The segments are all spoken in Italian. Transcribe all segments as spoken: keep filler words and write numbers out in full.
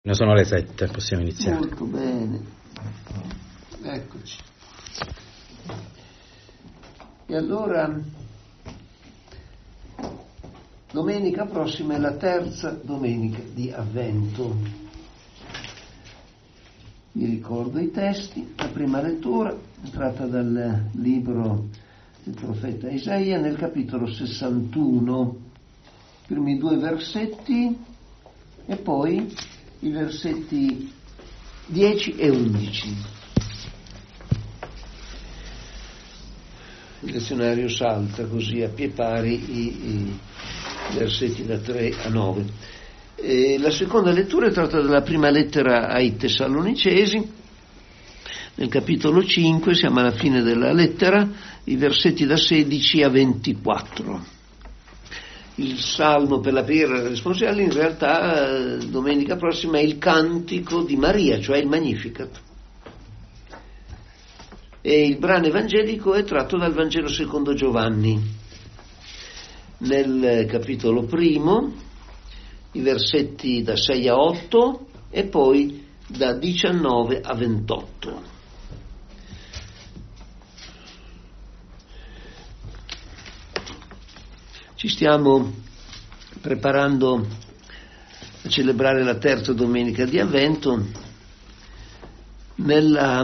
Ne sono le sette, possiamo iniziare. Molto bene, eccoci. E allora, domenica prossima è la terza domenica di Avvento. Vi ricordo i testi. La prima lettura è tratta dal libro del profeta Isaia nel capitolo sessantuno, i primi due versetti e poi i versetti dieci e undici. Il lezionario salta così a pie pari i, i versetti da tre a nove. E la seconda lettura è tratta dalla prima lettera ai Tessalonicesi, nel capitolo cinque, siamo alla fine della lettera, i versetti da sedici a ventiquattro. Il salmo per la preghiera responsoriale in realtà domenica prossima è il cantico di Maria, cioè il Magnificat. E il brano evangelico è tratto dal Vangelo secondo Giovanni, nel capitolo primo, i versetti da sei a otto e poi da diciannove a ventotto. Ci stiamo preparando a celebrare la terza domenica di Avvento nella,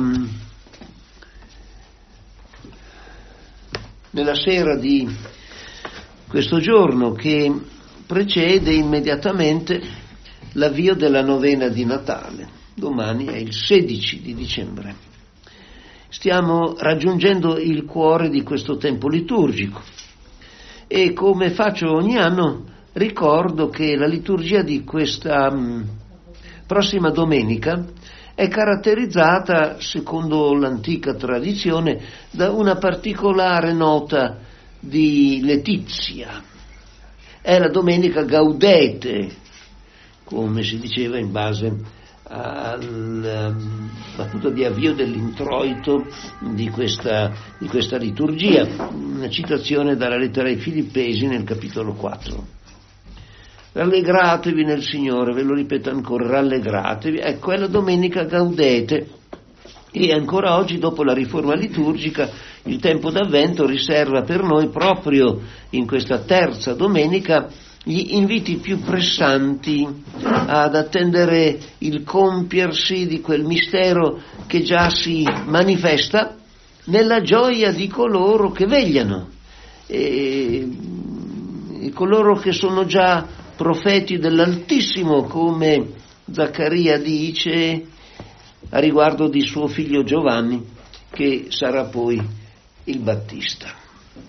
nella sera di questo giorno che precede immediatamente l'avvio della novena di Natale. Domani è il sedici di dicembre. Stiamo raggiungendo il cuore di questo tempo liturgico. E come faccio ogni anno, ricordo che la liturgia di questa mh, prossima domenica è caratterizzata, secondo l'antica tradizione, da una particolare nota di letizia. È la domenica Gaudete, come si diceva in base al battuto di avvio dell'introito di questa, di questa liturgia, una citazione dalla lettera ai Filippesi nel capitolo quattro. Rallegratevi nel Signore, ve lo ripeto ancora, rallegratevi. Ecco, è la domenica Gaudete e ancora oggi, dopo la riforma liturgica, il tempo d'Avvento riserva per noi proprio in questa terza domenica gli inviti più pressanti ad attendere il compiersi di quel mistero che già si manifesta nella gioia di coloro che vegliano, e, e coloro che sono già profeti dell'Altissimo, come Zaccaria dice a riguardo di suo figlio Giovanni, che sarà poi il Battista.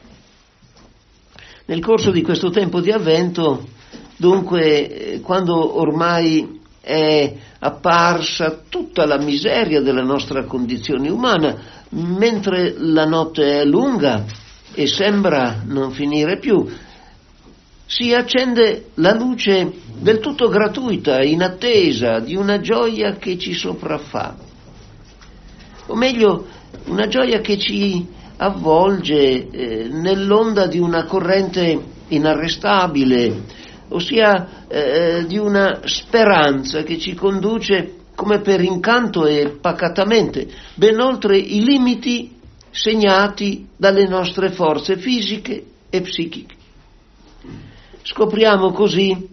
Nel corso di questo tempo di Avvento, dunque, quando ormai è apparsa tutta la miseria della nostra condizione umana, mentre la notte è lunga e sembra non finire più, si accende la luce del tutto gratuita, in attesa di una gioia che ci sopraffa. O meglio, una gioia che ci avvolge eh, nell'onda di una corrente inarrestabile, ossia eh, di una speranza che ci conduce come per incanto e pacatamente ben oltre i limiti segnati dalle nostre forze fisiche e psichiche. Scopriamo così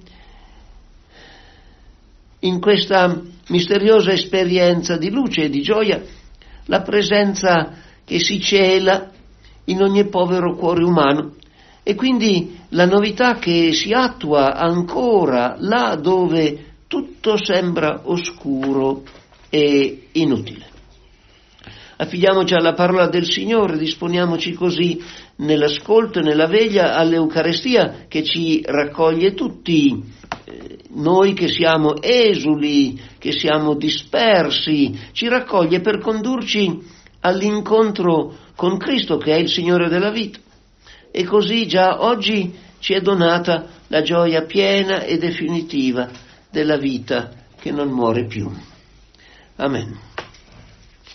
in questa misteriosa esperienza di luce e di gioia la presenza che si cela in ogni povero cuore umano, e quindi la novità che si attua ancora là dove tutto sembra oscuro e inutile. Affidiamoci alla parola del Signore, disponiamoci così nell'ascolto e nella veglia all'Eucarestia che ci raccoglie tutti, eh, noi che siamo esuli, che siamo dispersi, ci raccoglie per condurci all'incontro con Cristo, che è il Signore della vita, e così già oggi ci è donata la gioia piena e definitiva della vita che non muore più. Amen.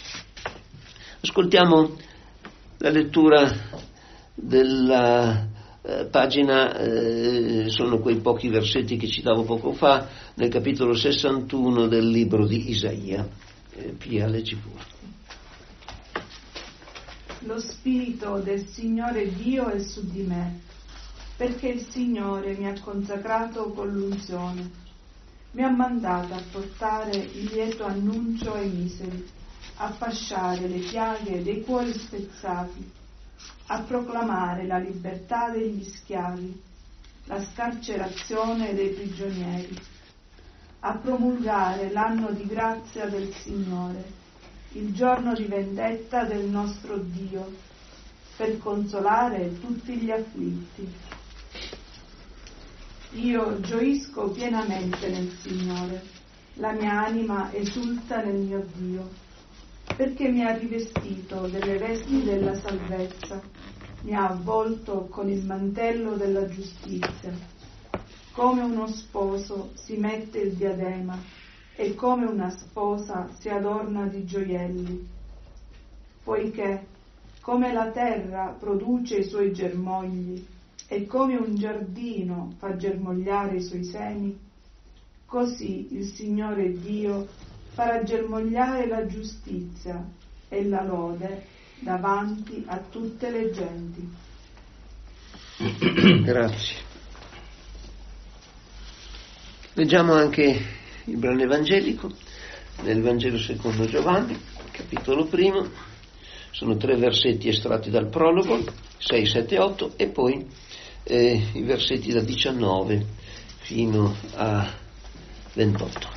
Ascoltiamo la lettura della eh, pagina, eh, sono quei pochi versetti che citavo poco fa, nel capitolo sessantuno del libro di Isaia. Eh, Pia, leggi pure. Lo Spirito del Signore Dio è su di me, perché il Signore mi ha consacrato con l'unzione. Mi ha mandato a portare il lieto annuncio ai miseri, a fasciare le piaghe dei cuori spezzati, a proclamare la libertà degli schiavi, la scarcerazione dei prigionieri, a promulgare l'anno di grazia del Signore, il giorno di vendetta del nostro Dio, per consolare tutti gli afflitti. Io gioisco pienamente nel Signore, la mia anima esulta nel mio Dio, perché mi ha rivestito delle vesti della salvezza, mi ha avvolto con il mantello della giustizia. Come uno sposo si mette il diadema e come una sposa si adorna di gioielli, poiché come la terra produce i suoi germogli e come un giardino fa germogliare i suoi semi, così il Signore Dio farà germogliare la giustizia e la lode davanti a tutte le genti. Grazie. Leggiamo anche il brano evangelico nel Vangelo secondo Giovanni, capitolo primo. Sono tre versetti estratti dal prologo, sei, sette, otto, e poi eh, i versetti da diciannove fino a ventotto.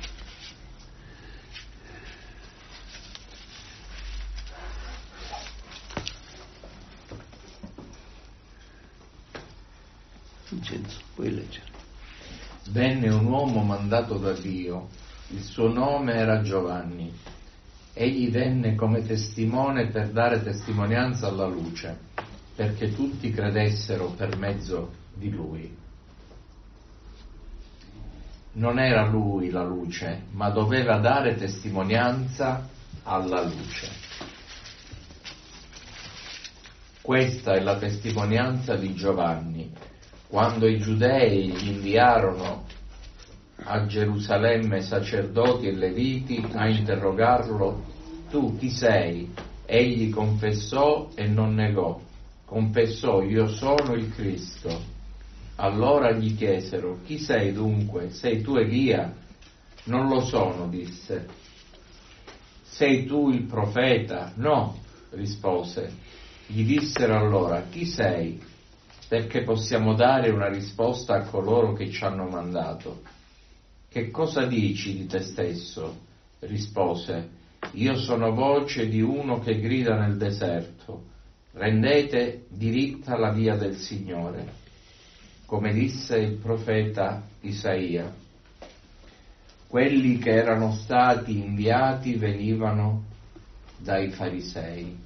Vincenzo, puoi leggere. Venne un uomo mandato da Dio, il suo nome era Giovanni. Egli venne come testimone per dare testimonianza alla luce, perché tutti credessero per mezzo di lui. Non era lui la luce, ma doveva dare testimonianza alla luce. Questa è la testimonianza di Giovanni. Quando i giudei gli inviarono a Gerusalemme sacerdoti e leviti a interrogarlo, tu chi sei? Egli confessò e non negò. Confessò, io sono il Cristo. Allora gli chiesero, chi sei dunque? Sei tu Elia? Non lo sono, disse. Sei tu il profeta? No, rispose. Gli dissero allora, chi sei? Perché possiamo dare una risposta a coloro che ci hanno mandato. Che cosa dici di te stesso? Rispose, io sono voce di uno che grida nel deserto, rendete diritta la via del Signore, come disse il profeta Isaia. Quelli che erano stati inviati venivano dai farisei.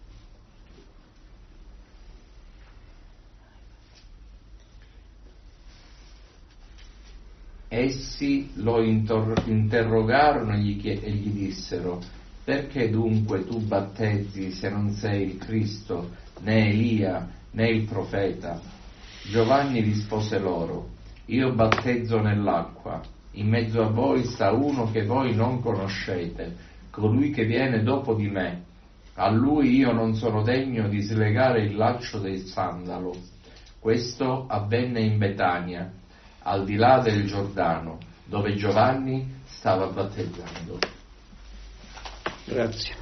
Essi lo intor- interrogarono e gli, chie- e gli dissero, perché dunque tu battezzi se non sei il Cristo, né Elia, né il profeta? Giovanni rispose loro, io battezzo nell'acqua, in mezzo a voi sta uno che voi non conoscete, colui che viene dopo di me. A lui io non sono degno di slegare il laccio del sandalo. Questo avvenne in Betania, al di là del Giordano, dove Giovanni stava battezzando. Grazie.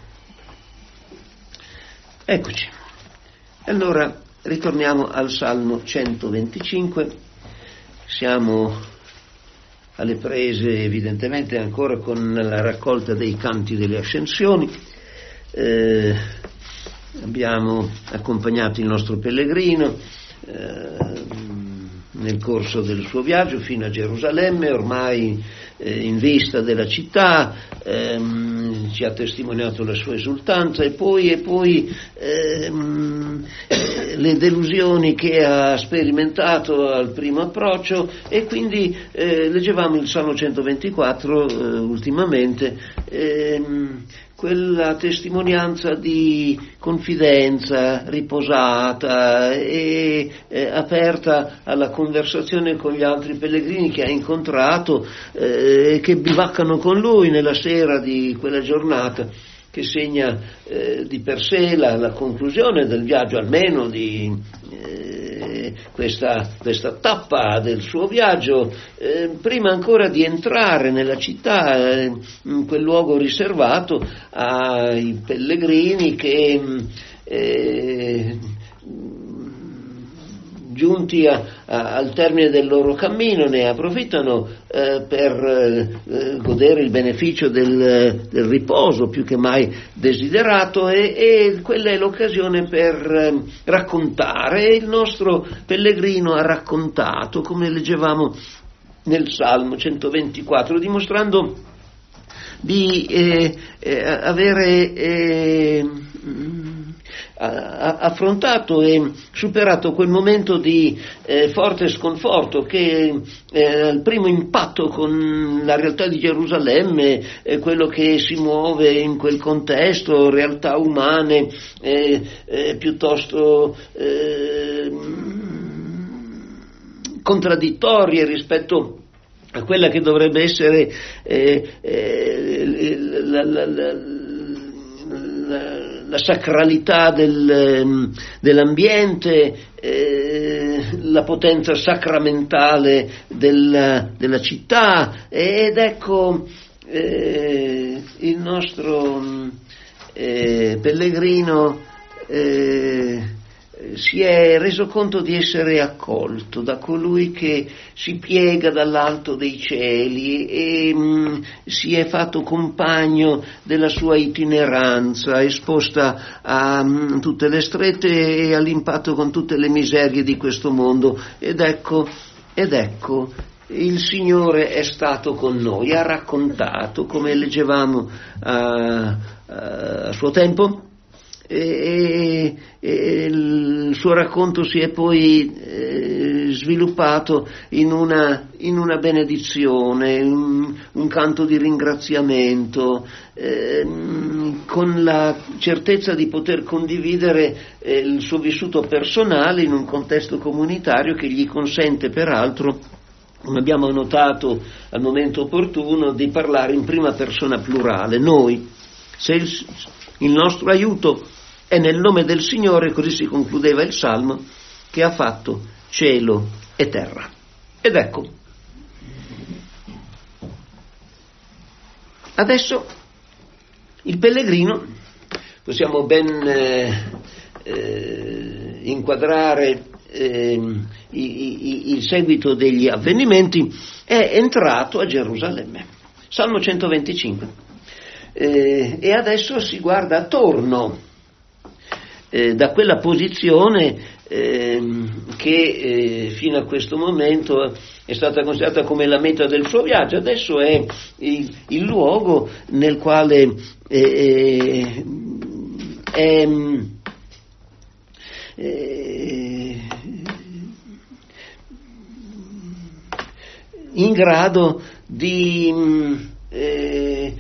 Eccoci. Allora ritorniamo al Salmo centoventicinque. Siamo alle prese evidentemente ancora con la raccolta dei canti delle ascensioni. Eh, abbiamo accompagnato il nostro pellegrino eh, nel corso del suo viaggio fino a Gerusalemme, ormai eh, in vista della città, ehm, ci ha testimoniato la sua esultanza e poi, e poi ehm, le delusioni che ha sperimentato al primo approccio, e quindi eh, leggevamo il Salmo centoventiquattro eh, ultimamente, ehm, quella testimonianza di confidenza riposata e eh, aperta alla conversazione con gli altri pellegrini che ha incontrato, eh, che bivaccano con lui nella sera di quella giornata, che segna eh, di per sé la, la conclusione del viaggio, almeno di eh, questa, questa tappa del suo viaggio, eh, prima ancora di entrare nella città, eh, in quel luogo riservato ai pellegrini che eh, giunti a, a, al termine del loro cammino ne approfittano eh, per eh, godere il beneficio del, del riposo più che mai desiderato, e, e quella è l'occasione per eh, raccontare. Il nostro pellegrino ha raccontato, come leggevamo nel Salmo centoventiquattro, dimostrando di eh, eh, avere eh, affrontato e superato quel momento di eh, forte sconforto che eh, al primo impatto con la realtà di Gerusalemme, eh, quello che si muove in quel contesto, realtà umane eh, eh, piuttosto eh, contraddittorie rispetto a quella che dovrebbe essere eh, eh, la, la, la, la la sacralità del, dell'ambiente, eh, la potenza sacramentale della, della città, ed ecco eh, il nostro eh, pellegrino eh, si è reso conto di essere accolto da colui che si piega dall'alto dei cieli e mh, si è fatto compagno della sua itineranza, esposta a mh, tutte le strette e all'impatto con tutte le miserie di questo mondo. Ed ecco, ed ecco, il Signore è stato con noi, ha raccontato, come leggevamo a, a suo tempo, E, e il suo racconto si è poi eh, sviluppato in una, in una benedizione, un, un canto di ringraziamento, eh, con la certezza di poter condividere eh, il suo vissuto personale in un contesto comunitario che gli consente peraltro, come abbiamo notato al momento opportuno, di parlare in prima persona plurale. Noi, se il, il nostro aiuto è nel nome del Signore, così si concludeva il Salmo, che ha fatto cielo e terra. Ed ecco, adesso il pellegrino, possiamo ben eh, eh, inquadrare eh, i, i, il seguito degli avvenimenti, è entrato a Gerusalemme. Salmo centoventicinque. Eh, e adesso si guarda attorno, Eh, da quella posizione eh, che eh, fino a questo momento è stata considerata come la meta del suo viaggio. Adesso è il, il luogo nel quale eh, è eh, in grado di eh,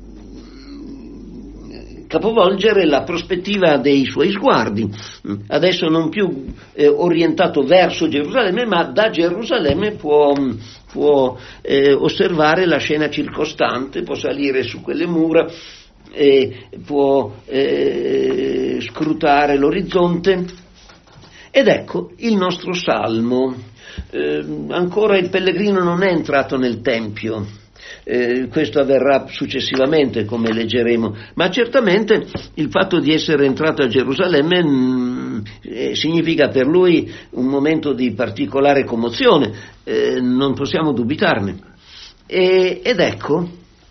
capovolgere la prospettiva dei suoi sguardi, adesso non più eh, orientato verso Gerusalemme, ma da Gerusalemme può, può eh, osservare la scena circostante, può salire su quelle mura, eh, può eh, scrutare l'orizzonte. Ed ecco il nostro salmo. Eh, ancora il pellegrino non è entrato nel Tempio. Eh, questo avverrà successivamente, come leggeremo, ma certamente il fatto di essere entrato a Gerusalemme mh, eh, significa per lui un momento di particolare commozione, eh, non possiamo dubitarne. E, ed ecco,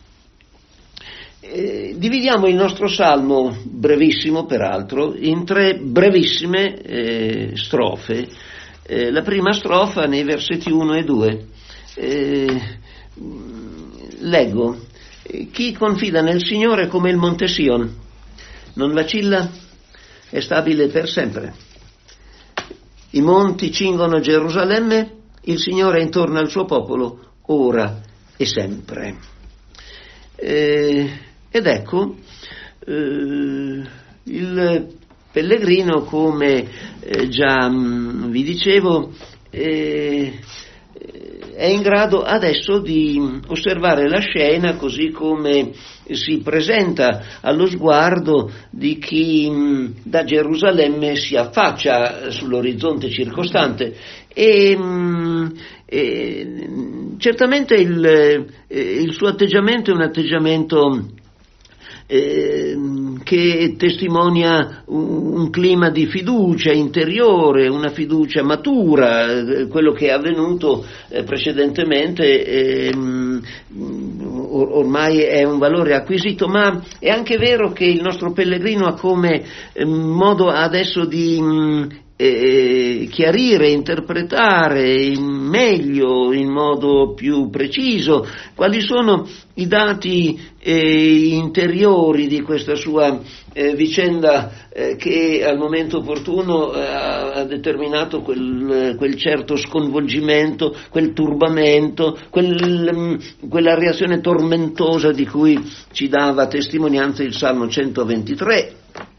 eh, dividiamo il nostro salmo, brevissimo peraltro, in tre brevissime eh, strofe. Eh, la prima strofa nei versetti uno e due. Eh, Leggo: chi confida nel Signore come il monte Sion, non vacilla, è stabile per sempre. I monti cingono Gerusalemme, il Signore è intorno al suo popolo, ora e sempre. Eh, ed ecco, eh, il pellegrino, come eh, già mh, vi dicevo, eh, è in grado adesso di osservare la scena così come si presenta allo sguardo di chi mh, da Gerusalemme si affaccia sull'orizzonte circostante e, mh, e certamente il, eh, il suo atteggiamento è un atteggiamento eh, che testimonia un, un clima di fiducia interiore, una fiducia matura, eh, quello che è avvenuto eh, precedentemente eh, or- ormai è un valore acquisito, ma è anche vero che il nostro pellegrino ha come eh, modo adesso di mh, eh, chiarire, interpretare in meglio, in modo più preciso, quali sono i dati eh, interiori di questa sua eh, vicenda eh, che al momento opportuno eh, ha determinato quel, quel certo sconvolgimento, quel turbamento, quel, quella reazione tormentosa di cui ci dava testimonianza il Salmo centoventitré.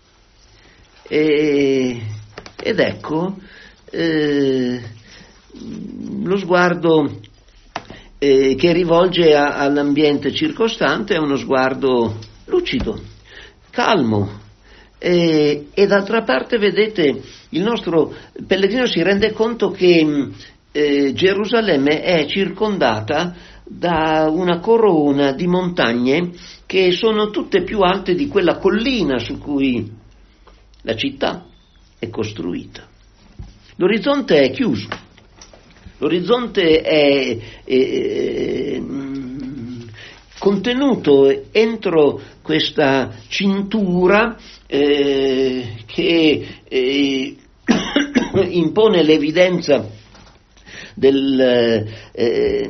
E, ed ecco eh, lo sguardo eh, che rivolge a, all'ambiente circostante è uno sguardo lucido, calmo, eh, e d'altra parte, vedete, il nostro pellegrino si rende conto che eh, Gerusalemme è circondata da una corona di montagne che sono tutte più alte di quella collina su cui la città è costruita. L'orizzonte è chiuso, l'orizzonte è, è contenuto entro questa cintura eh, che eh, impone l'evidenza del, eh,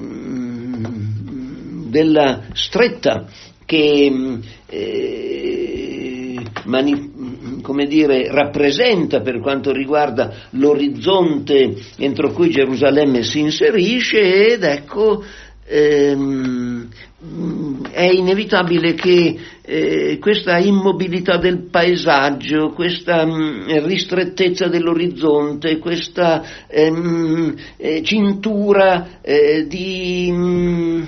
della stretta che eh, mani- come dire, rappresenta per quanto riguarda l'orizzonte entro cui Gerusalemme si inserisce, ed ecco ehm, è inevitabile che eh, questa immobilità del paesaggio, questa mh, ristrettezza dell'orizzonte, questa ehm, eh, cintura eh, di mh,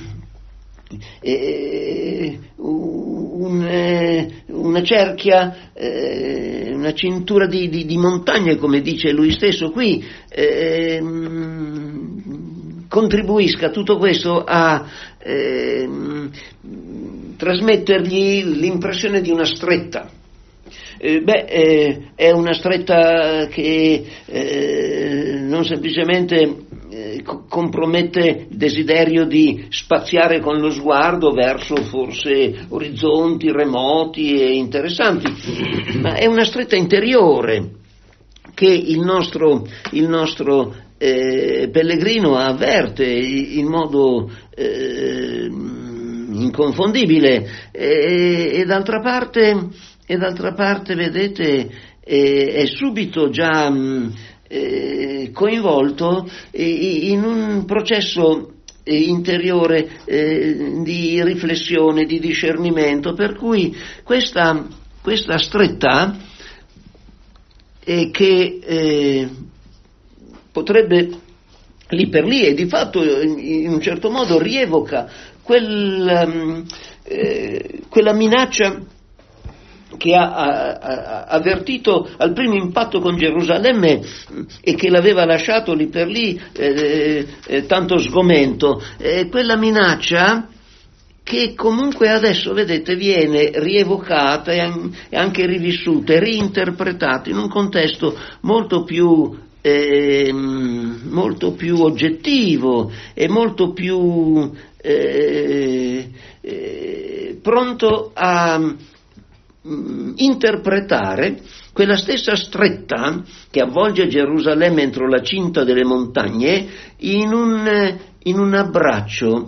eh, un, eh, una cerchia, eh, una cintura di, di, di montagne, come dice lui stesso qui, eh, contribuisca tutto questo a eh, trasmettergli l'impressione di una stretta. Eh, beh, eh, è una stretta che eh, non semplicemente eh, co- compromette il desiderio di spaziare con lo sguardo verso forse orizzonti remoti e interessanti, ma è una stretta interiore che il nostro, il nostro eh, pellegrino avverte in modo eh, inconfondibile e, e d'altra parte E d'altra parte, vedete, eh, è subito già mh, eh, coinvolto eh, in un processo eh, interiore eh, di riflessione, di discernimento, per cui questa, questa stretta eh, che eh, potrebbe lì per lì e di fatto in un certo modo rievoca quel, um, eh, quella minaccia che ha, ha, ha avvertito al primo impatto con Gerusalemme e che l'aveva lasciato lì per lì eh, eh, tanto sgomento, eh, quella minaccia che comunque adesso, vedete, viene rievocata e anche rivissuta e reinterpretata in un contesto molto più eh, molto più oggettivo e molto più eh, eh, pronto a interpretare quella stessa stretta che avvolge Gerusalemme entro la cinta delle montagne in un, in un abbraccio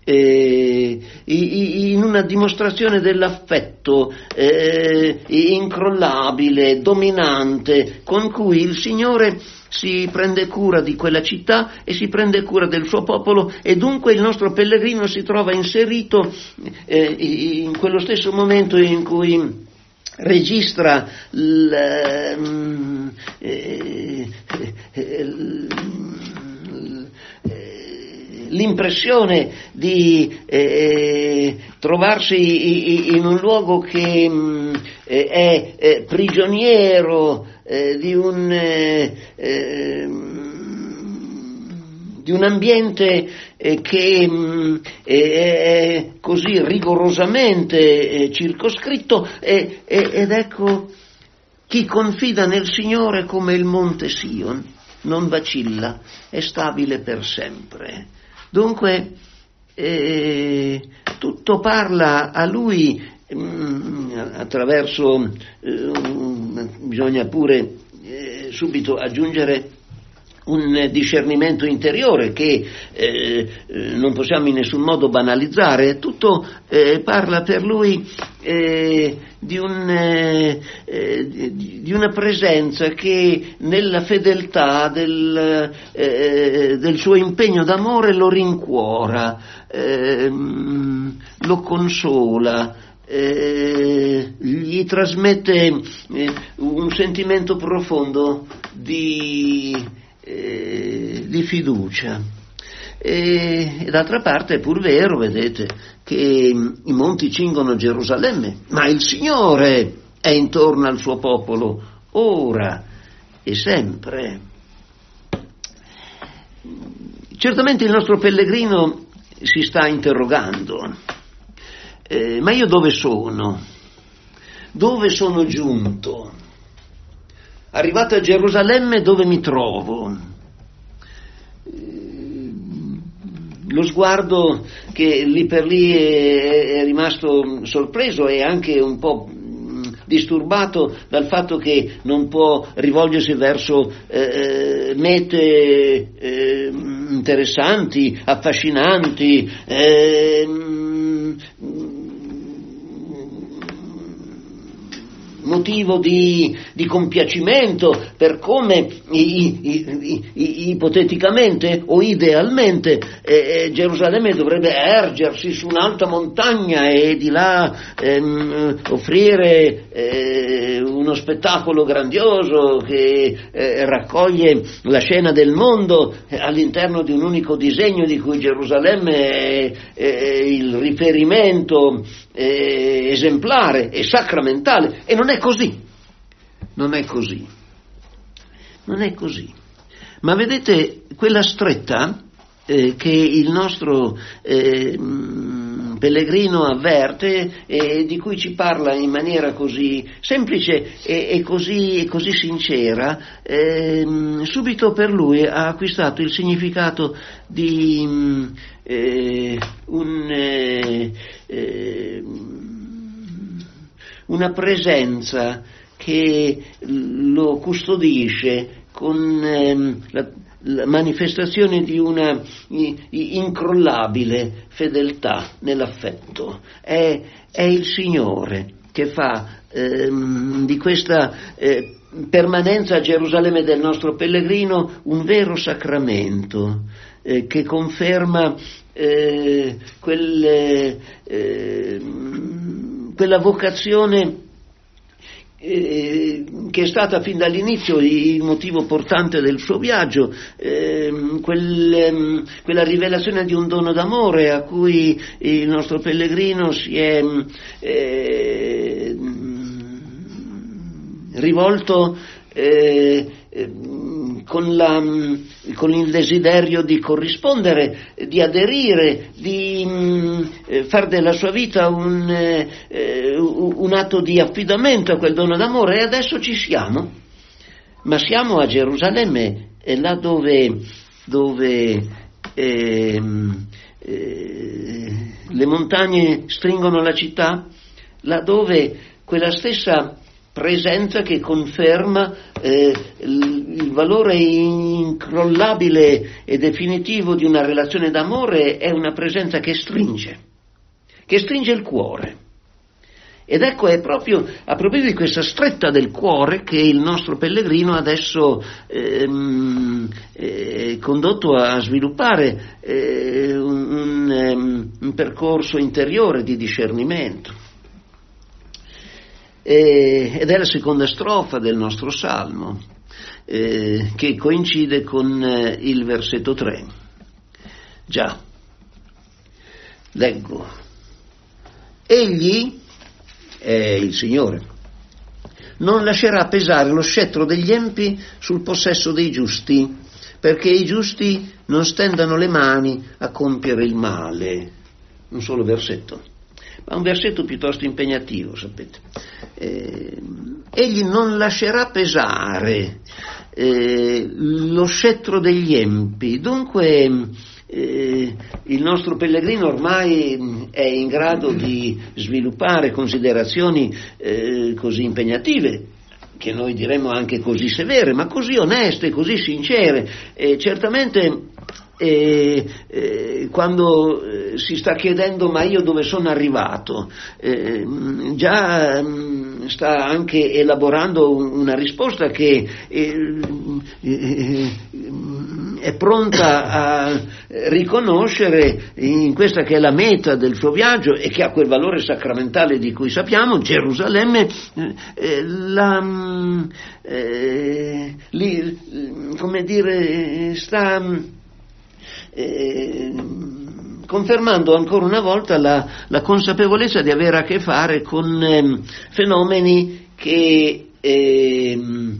Eh, in una dimostrazione dell'affetto eh, incrollabile, dominante, con cui il Signore si prende cura di quella città e si prende cura del suo popolo, e dunque il nostro pellegrino si trova inserito eh, in quello stesso momento in cui registra l, eh, eh, l'impressione di eh, trovarsi in un luogo che mh, è, è prigioniero eh, di un eh, eh, di un ambiente eh, che mh, è così rigorosamente eh, circoscritto eh, eh, ed ecco, chi confida nel Signore come il monte Sion non vacilla, è stabile per sempre. Dunque eh, tutto parla a lui mh, attraverso eh, bisogna pure eh, subito aggiungere un discernimento interiore che eh, non possiamo in nessun modo banalizzare. Tutto eh, parla per lui eh, di, un, eh, di, di una presenza che nella fedeltà del, eh, del suo impegno d'amore lo rincuora, eh, lo consola, Eh, gli trasmette eh, un sentimento profondo di, eh, di fiducia. E, e d'altra parte è pur vero, vedete, che i monti cingono Gerusalemme, ma il Signore è intorno al suo popolo ora e sempre. Certamente il nostro pellegrino si sta interrogando: Eh, ma io dove sono? Dove sono giunto? Arrivato a Gerusalemme, dove mi trovo? Eh, lo sguardo che lì per lì è, è rimasto sorpreso e anche un po' disturbato dal fatto che non può rivolgersi verso eh, mete eh, interessanti, affascinanti, eh, motivo di, di compiacimento per come i, i, i, ipoteticamente o idealmente eh, Gerusalemme dovrebbe ergersi su un'alta montagna e di là ehm, offrire eh, uno spettacolo grandioso che eh, raccoglie la scena del mondo all'interno di un unico disegno di cui Gerusalemme è, è il riferimento eh, esemplare e sacramentale, e non è così, non è così, non è così. Ma vedete, quella stretta eh, che il nostro eh, pellegrino avverte e di cui ci parla in maniera così semplice e, e, così, e così sincera, eh, subito per lui ha acquistato il significato di eh, un... Eh, eh, una presenza che lo custodisce con ehm, la, la manifestazione di una i, i, incrollabile fedeltà nell'affetto. È, è il Signore che fa ehm, di questa eh, permanenza a Gerusalemme del nostro pellegrino un vero sacramento eh, che conferma eh, quelle eh, quella vocazione eh, che è stata fin dall'inizio il motivo portante del suo viaggio, eh, quel, eh, quella rivelazione di un dono d'amore a cui il nostro pellegrino si è eh, rivolto eh, con, la, con il desiderio di corrispondere, di aderire, di mh, far della sua vita un, eh, un atto di affidamento a quel dono d'amore. E adesso ci siamo, ma siamo a Gerusalemme, è là dove, dove eh, eh, le montagne stringono la città, là dove quella stessa presenza che conferma eh, il, il valore incrollabile e definitivo di una relazione d'amore, è una presenza che stringe, che stringe il cuore. Ed ecco, è proprio a proposito di questa stretta del cuore che il nostro pellegrino adesso ehm, è condotto a sviluppare eh, un, un, un percorso interiore di discernimento. E, ed è la seconda strofa del nostro salmo, eh, che coincide con eh, il versetto tre. Già, leggo. Egli, è il Signore, non lascerà pesare lo scettro degli empi sul possesso dei giusti, perché i giusti non stendano le mani a compiere il male. Un solo versetto, ma un versetto piuttosto impegnativo, sapete. Eh, egli non lascerà pesare eh, lo scettro degli empi. Dunque Eh, il nostro pellegrino ormai è in grado di sviluppare considerazioni eh, così impegnative, che noi diremmo anche così severe, ma così oneste, così sincere. Eh, certamente eh, eh, quando eh, si sta chiedendo ma io dove sono arrivato, eh, già mh, sta anche elaborando una risposta che eh, eh, è pronta a riconoscere in questa che è la meta del suo viaggio e che ha quel valore sacramentale di cui sappiamo, Gerusalemme, eh, la, eh, li, come dire, sta eh, confermando ancora una volta la, la consapevolezza di avere a che fare con eh, fenomeni che eh,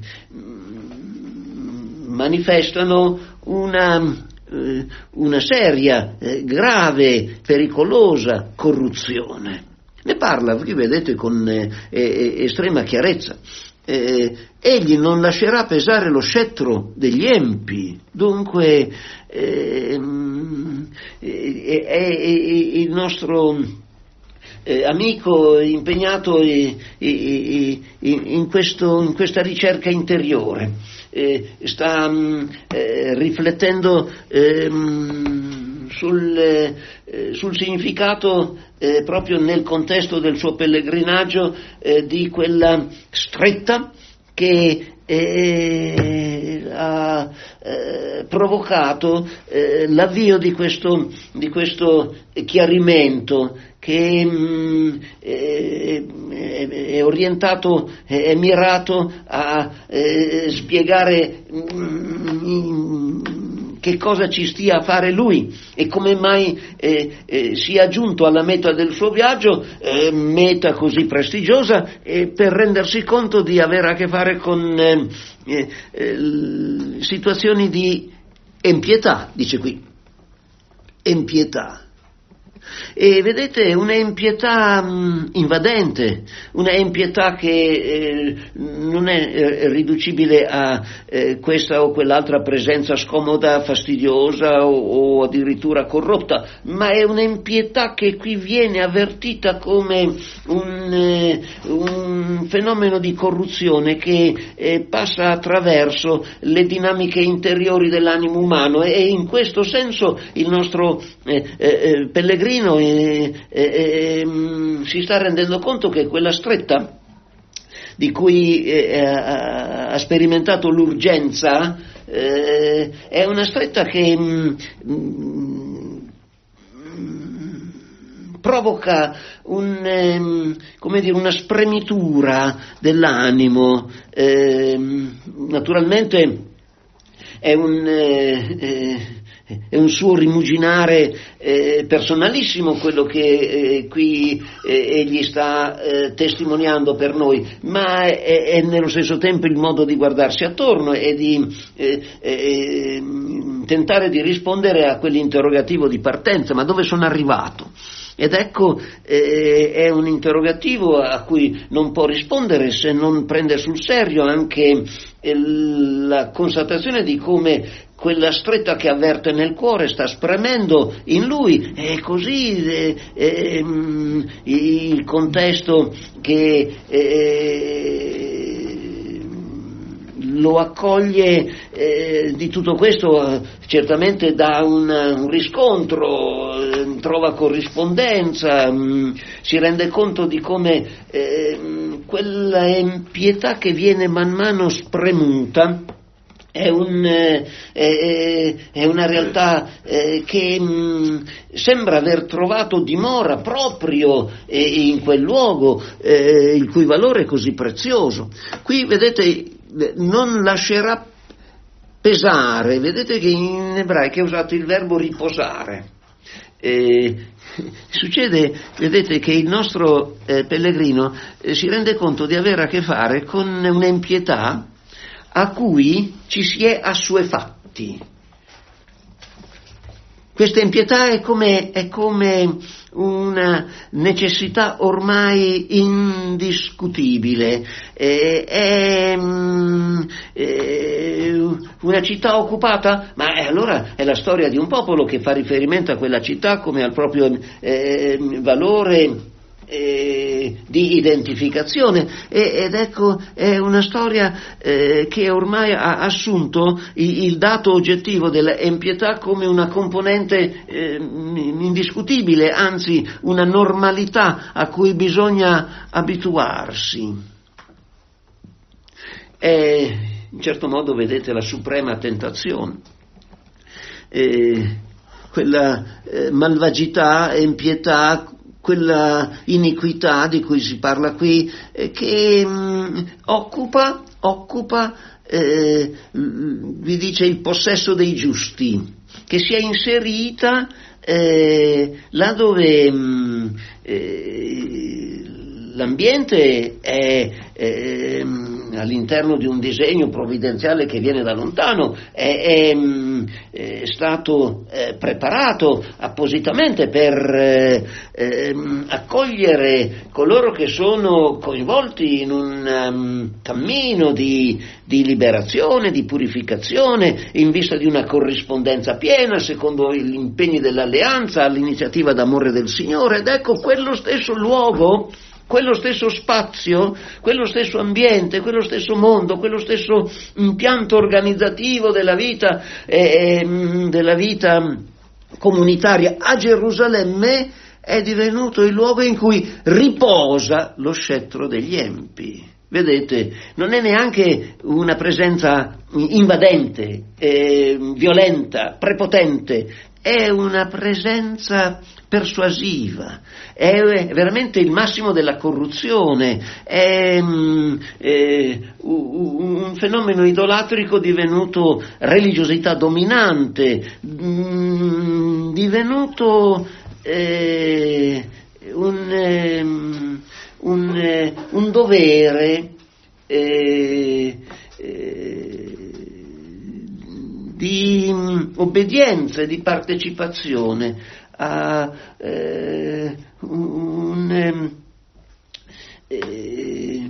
manifestano una, eh, una seria, eh, grave, pericolosa corruzione. Ne parla, qui vedete, con eh, eh, estrema chiarezza. Eh, egli non lascerà pesare lo scettro degli empi, dunque eh, eh, eh, il nostro eh, amico impegnato eh, eh, in, questo, in questa ricerca interiore, eh, sta eh, riflettendo eh, sul, eh, sul significato eh, proprio nel contesto del suo pellegrinaggio eh, di quella stretta che eh, ha eh, provocato eh, l'avvio di questo, di questo chiarimento che mh, è, è orientato, è mirato a eh, spiegare mh, che cosa ci stia a fare lui e come mai eh, eh, sia giunto alla meta del suo viaggio, eh, meta così prestigiosa, eh, per rendersi conto di avere a che fare con eh, eh, situazioni di empietà, dice qui, empietà. E vedete, una empietà mh, invadente, una empietà che eh, non è eh, riducibile a eh, questa o quell'altra presenza scomoda, fastidiosa o, o addirittura corrotta, ma è un'empietà che qui viene avvertita come un, eh, un fenomeno di corruzione che eh, passa attraverso le dinamiche interiori dell'animo umano, e in questo senso il nostro eh, eh, pellegrino E, e, e, mh, si sta rendendo conto che quella stretta di cui eh, ha, ha sperimentato l'urgenza eh, è una stretta che mh, mh, provoca un, eh, come dire, una spremitura dell'animo. Eh, naturalmente è un eh, eh, è un suo rimuginare eh, personalissimo quello che eh, qui eh, egli sta eh, testimoniando per noi, ma è, è nello stesso tempo il modo di guardarsi attorno e di eh, eh, tentare di rispondere a quell'interrogativo di partenza: ma dove sono arrivato? Ed ecco, eh, è un interrogativo a cui non può rispondere se non prende sul serio anche eh, la constatazione di come quella stretta che avverte nel cuore sta spremendo in lui, e così eh, eh, il contesto che eh, lo accoglie eh, di tutto questo, eh, certamente dà un, un riscontro, eh, trova corrispondenza, mh, si rende conto di come eh, quella impietà che viene man mano spremuta È, un, eh, è una realtà eh, che mh, sembra aver trovato dimora proprio eh, in quel luogo, eh, il cui valore è così prezioso. Qui vedete, non lascerà pesare, vedete che in ebraico è usato il verbo riposare. Eh, succede, vedete, che il nostro eh, pellegrino eh, si rende conto di avere a che fare con un'impietà a cui ci si è assuefatti. Questa impietà è come, è come una necessità ormai indiscutibile, è, è, è una città occupata, ma è, allora è la storia di un popolo che fa riferimento a quella città come al proprio eh, valore Eh, di identificazione, e, ed ecco è una storia eh, che ormai ha assunto il, il dato oggettivo della impietà come una componente eh, indiscutibile, anzi una normalità a cui bisogna abituarsi. È in certo modo, vedete, la suprema tentazione, eh, quella eh, malvagità e impietà, quella iniquità di cui si parla qui, eh, che mh, occupa, occupa eh, vi dice, il possesso dei giusti, che si è inserita eh, là dove mh, eh, l'ambiente è eh, all'interno di un disegno provvidenziale che viene da lontano, è, è, è stato eh, preparato appositamente per eh, eh, accogliere coloro che sono coinvolti in un um, cammino di, di liberazione, di purificazione, in vista di una corrispondenza piena secondo gli impegni dell'alleanza, all'iniziativa d'amore del Signore. Ed ecco, quello stesso luogo, quello stesso spazio, quello stesso ambiente, quello stesso mondo, quello stesso impianto organizzativo della vita, eh, della vita comunitaria a Gerusalemme è divenuto il luogo in cui riposa lo scettro degli empi. Vedete, non è neanche una presenza invadente, eh, violenta, prepotente, è una presenza persuasiva, è veramente il massimo della corruzione, è, è un fenomeno idolatrico divenuto religiosità dominante, divenuto eh, un, eh, un, eh, un dovere eh, eh, di obbedienza e di partecipazione a eh, un, eh,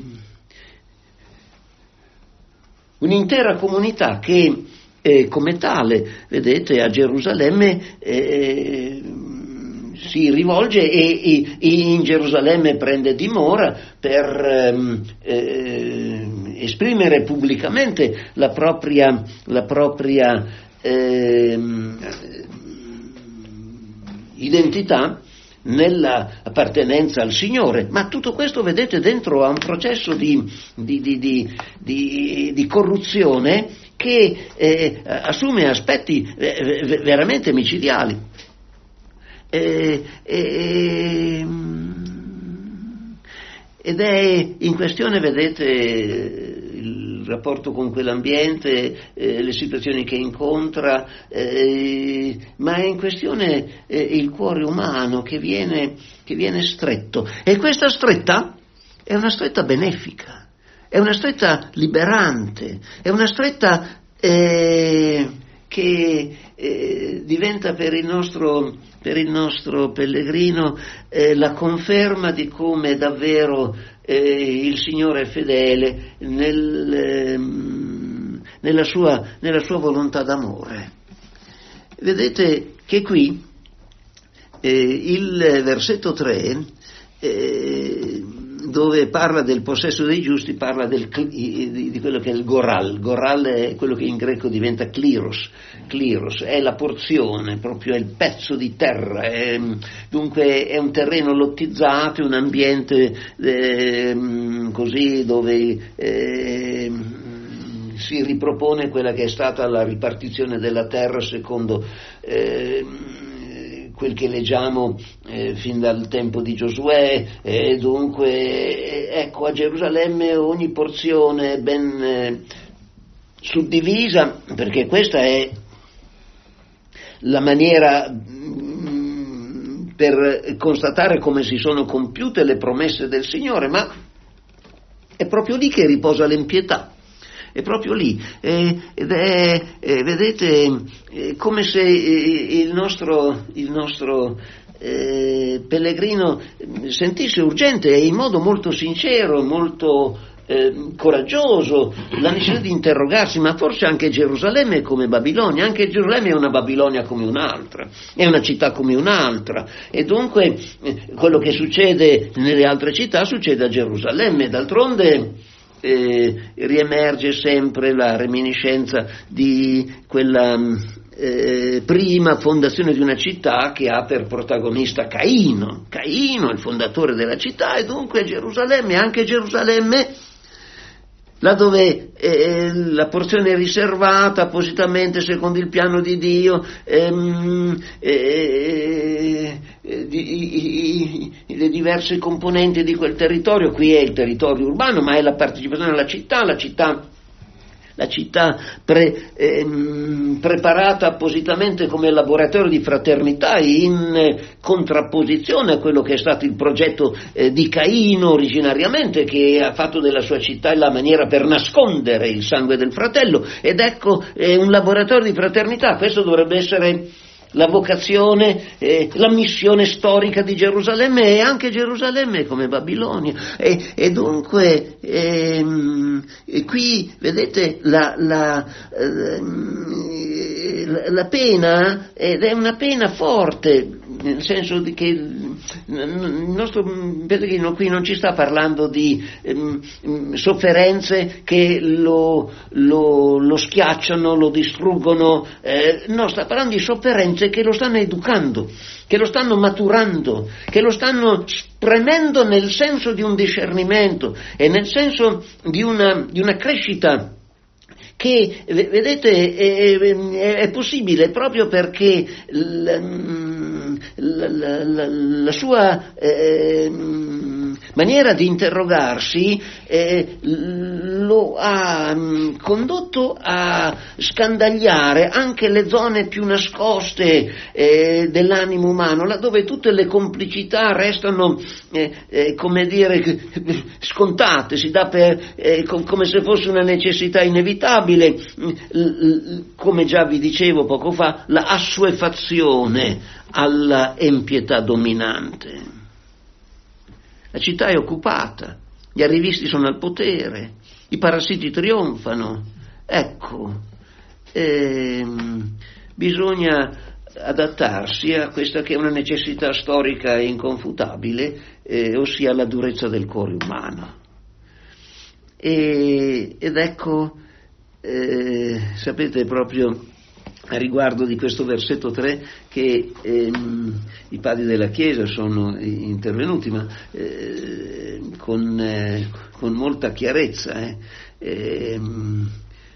un'intera comunità che eh, come tale, vedete, a Gerusalemme eh, si rivolge e, e in Gerusalemme prende dimora per eh, esprimere pubblicamente la propria, la propria eh, identità nella appartenenza al Signore. Ma tutto questo, vedete, dentro a un processo di, di, di, di, di, di corruzione che eh, assume aspetti eh, veramente micidiali. Eh, eh, ed è in questione, vedete, il rapporto con quell'ambiente, eh, le situazioni che incontra, eh, ma è in questione eh, il cuore umano che viene, che viene stretto. E questa stretta è una stretta benefica, è una stretta liberante, è una stretta eh, che eh, diventa per il nostro, per il nostro pellegrino eh, la conferma di come davvero eh, il Signore è fedele nel, eh, nella, sua, nella sua volontà d'amore. Vedete che qui eh, il versetto tre eh, dove parla del possesso dei giusti, parla del, di, di quello che è il goral. Goral è quello che in greco diventa kliros, kliros è la porzione, proprio è il pezzo di terra, è, dunque è un terreno lottizzato, un ambiente eh, così dove eh, si ripropone quella che è stata la ripartizione della terra secondo eh, quel che leggiamo eh, fin dal tempo di Giosuè, e dunque eh, ecco, a Gerusalemme ogni porzione è ben eh, suddivisa, perché questa è la maniera mh, per constatare come si sono compiute le promesse del Signore, ma è proprio lì che riposa l'empietà. È proprio lì, eh, ed è, eh, vedete, eh, come se eh, il nostro, il nostro eh, pellegrino sentisse urgente e in modo molto sincero, molto eh, coraggioso, la necessità di interrogarsi, ma forse anche Gerusalemme è come Babilonia, anche Gerusalemme è una Babilonia come un'altra, è una città come un'altra, e dunque eh, quello che succede nelle altre città succede a Gerusalemme, d'altronde Eh, riemerge sempre la reminiscenza di quella eh, prima fondazione di una città che ha per protagonista Caino. Caino è il fondatore della città, e dunque Gerusalemme, anche Gerusalemme, là dove eh, la porzione è riservata appositamente secondo il piano di Dio, ehm, eh, eh, di, i, i, le diverse componenti di quel territorio. Qui è il territorio urbano, ma è la partecipazione alla città, la città la città pre, ehm, preparata appositamente come laboratorio di fraternità, in eh, contrapposizione a quello che è stato il progetto eh, di Caino originariamente, che ha fatto della sua città la maniera per nascondere il sangue del fratello, ed ecco eh, un laboratorio di fraternità. Questo dovrebbe essere la vocazione, eh, la missione storica di Gerusalemme, e anche Gerusalemme come Babilonia, e, e dunque ehm, e qui vedete la, la, ehm, la pena, ed è una pena forte, nel senso di che il nostro pellegrino qui non ci sta parlando di ehm, sofferenze che lo, lo, lo schiacciano, lo distruggono, eh, no, sta parlando di sofferenze che lo stanno educando, che lo stanno maturando, che lo stanno spremendo nel senso di un discernimento e nel senso di una, di una crescita che, vedete, è, è, è possibile proprio perché la, la, la, la, la sua eh, maniera di interrogarsi eh, lo ha mh, condotto a scandagliare anche le zone più nascoste eh, dell'animo umano, laddove tutte le complicità restano eh, eh, come dire scontate, si dà per eh, com- come se fosse una necessità inevitabile, l- l- come già vi dicevo poco fa, la assuefazione alla empietà dominante. La città è occupata, gli arrivisti sono al potere, i parassiti trionfano. Ecco, ehm, bisogna adattarsi a questa che è una necessità storica inconfutabile, eh, ossia la durezza del cuore umano. E, ed ecco, eh, sapete, proprio a riguardo di questo versetto tre che ehm, i padri della Chiesa sono intervenuti, ma eh, con, eh, con molta chiarezza. Eh. Ehm,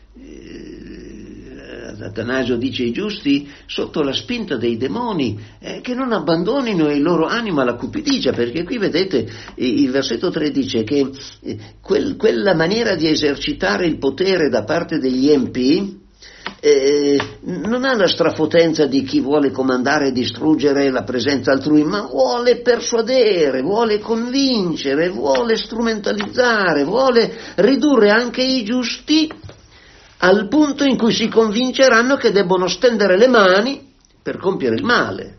eh, Atanasio dice ai giusti, sotto la spinta dei demoni, eh, che non abbandonino il loro animo alla cupidigia, perché qui vedete il versetto tre dice che eh, quel, quella maniera di esercitare il potere da parte degli empi Eh, non ha la strafotenza di chi vuole comandare e distruggere la presenza altrui, ma vuole persuadere, vuole convincere, vuole strumentalizzare, vuole ridurre anche i giusti al punto in cui si convinceranno che debbono stendere le mani per compiere il male.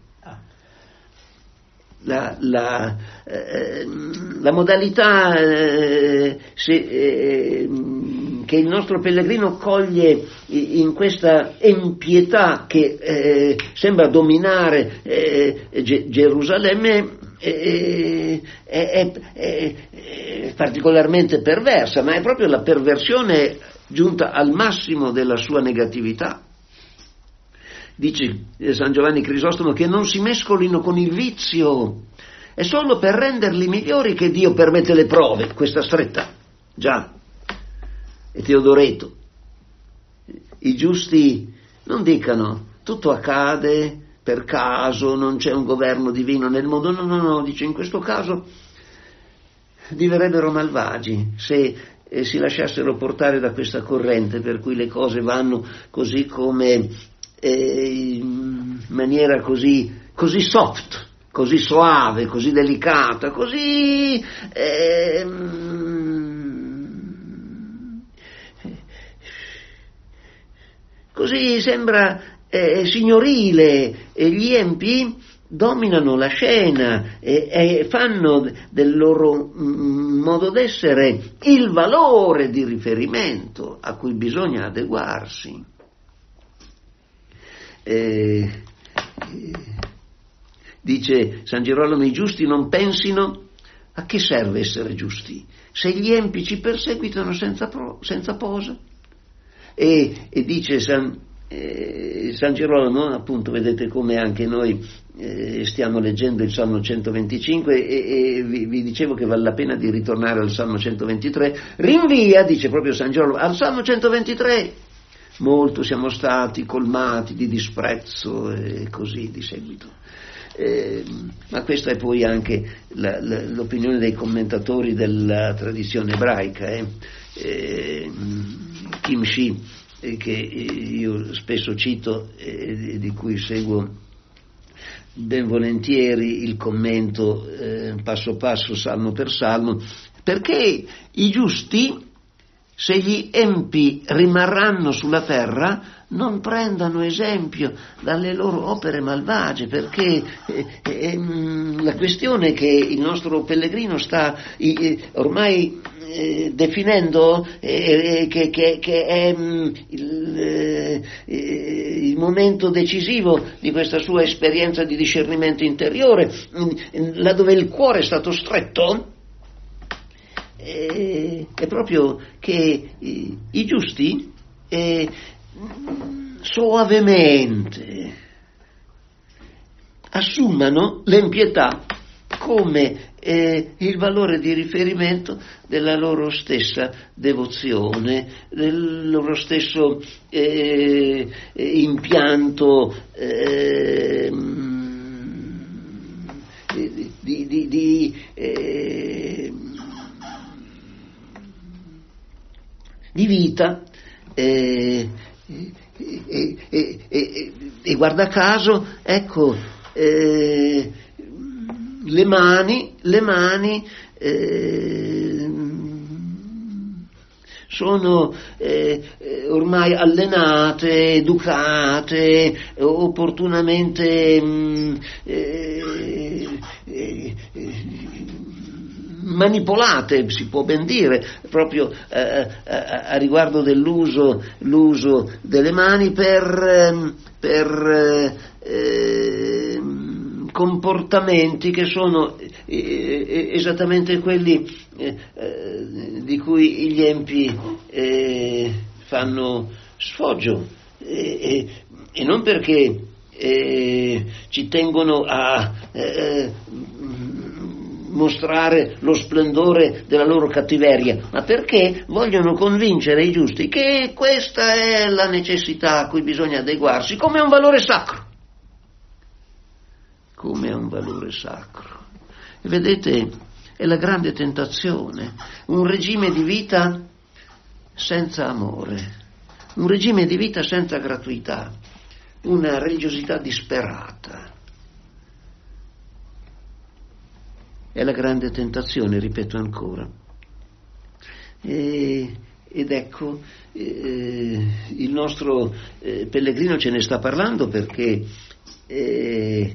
La, la, eh, la modalità eh, se, eh, che il nostro pellegrino coglie in questa empietà che eh, sembra dominare eh, Ge- Gerusalemme è, è, è, è particolarmente perversa, ma è proprio la perversione giunta al massimo della sua negatività. Dice San Giovanni Crisostomo che non si mescolino con il vizio, è solo per renderli migliori che Dio permette le prove, questa stretta, già, e Teodoreto. I giusti non dicano tutto accade per caso, non c'è un governo divino nel mondo, no, no, no, dice in questo caso diverrebbero malvagi se eh, si lasciassero portare da questa corrente per cui le cose vanno così come eh, in maniera così, così soft, così soave, così delicata, così eh, così sembra eh, signorile, e gli empi dominano la scena e, e fanno del loro mm, modo d'essere il valore di riferimento a cui bisogna adeguarsi. Eh, eh, dice San Girolamo, i giusti non pensino a che serve essere giusti se gli empi ci perseguitano senza, pro, senza posa. E, e dice San, eh, San Girolamo, appunto, vedete come anche noi eh, stiamo leggendo il Salmo centoventicinque e, e vi, vi dicevo che vale la pena di ritornare al Salmo centoventitré, rinvia, dice proprio San Girolamo, al Salmo centoventitré, molto siamo stati colmati di disprezzo e così di seguito. Eh, ma questa è poi anche la, la, l'opinione dei commentatori della tradizione ebraica, eh. Eh, Kimshi, eh, che io spesso cito e eh, di cui seguo ben volentieri il commento eh, passo passo, salmo per salmo, perché i giusti, se gli empi rimarranno sulla terra, non prendano esempio dalle loro opere malvagie, perché eh, eh, la questione è che il nostro pellegrino sta eh, ormai eh, definendo eh, che, che, che è mh, il, eh, il momento decisivo di questa sua esperienza di discernimento interiore, mh, là dove il cuore è stato stretto. Eh, è proprio che eh, i giusti eh, soavemente assumano l'empietà come eh, il valore di riferimento della loro stessa devozione, del loro stesso eh, impianto eh, di, di, di eh, di vita eh, e, e, e, e guarda caso, ecco, eh, le mani, le mani eh, sono eh, ormai allenate, educate, opportunamente mh, eh, eh, manipolate, si può ben dire, proprio eh, a, a riguardo dell'uso l'uso delle mani per, per eh, comportamenti che sono eh, esattamente quelli eh, eh, di cui gli empi eh, fanno sfoggio, e, e non perché eh, ci tengono a eh, mostrare lo splendore della loro cattiveria, ma perché vogliono convincere i giusti che questa è la necessità a cui bisogna adeguarsi, come un valore sacro, come un valore sacro. E vedete, è la grande tentazione, un regime di vita senza amore, un regime di vita senza gratuità, una religiosità disperata. È la grande tentazione, ripeto ancora. E, ed ecco, eh, il nostro eh, pellegrino ce ne sta parlando perché eh,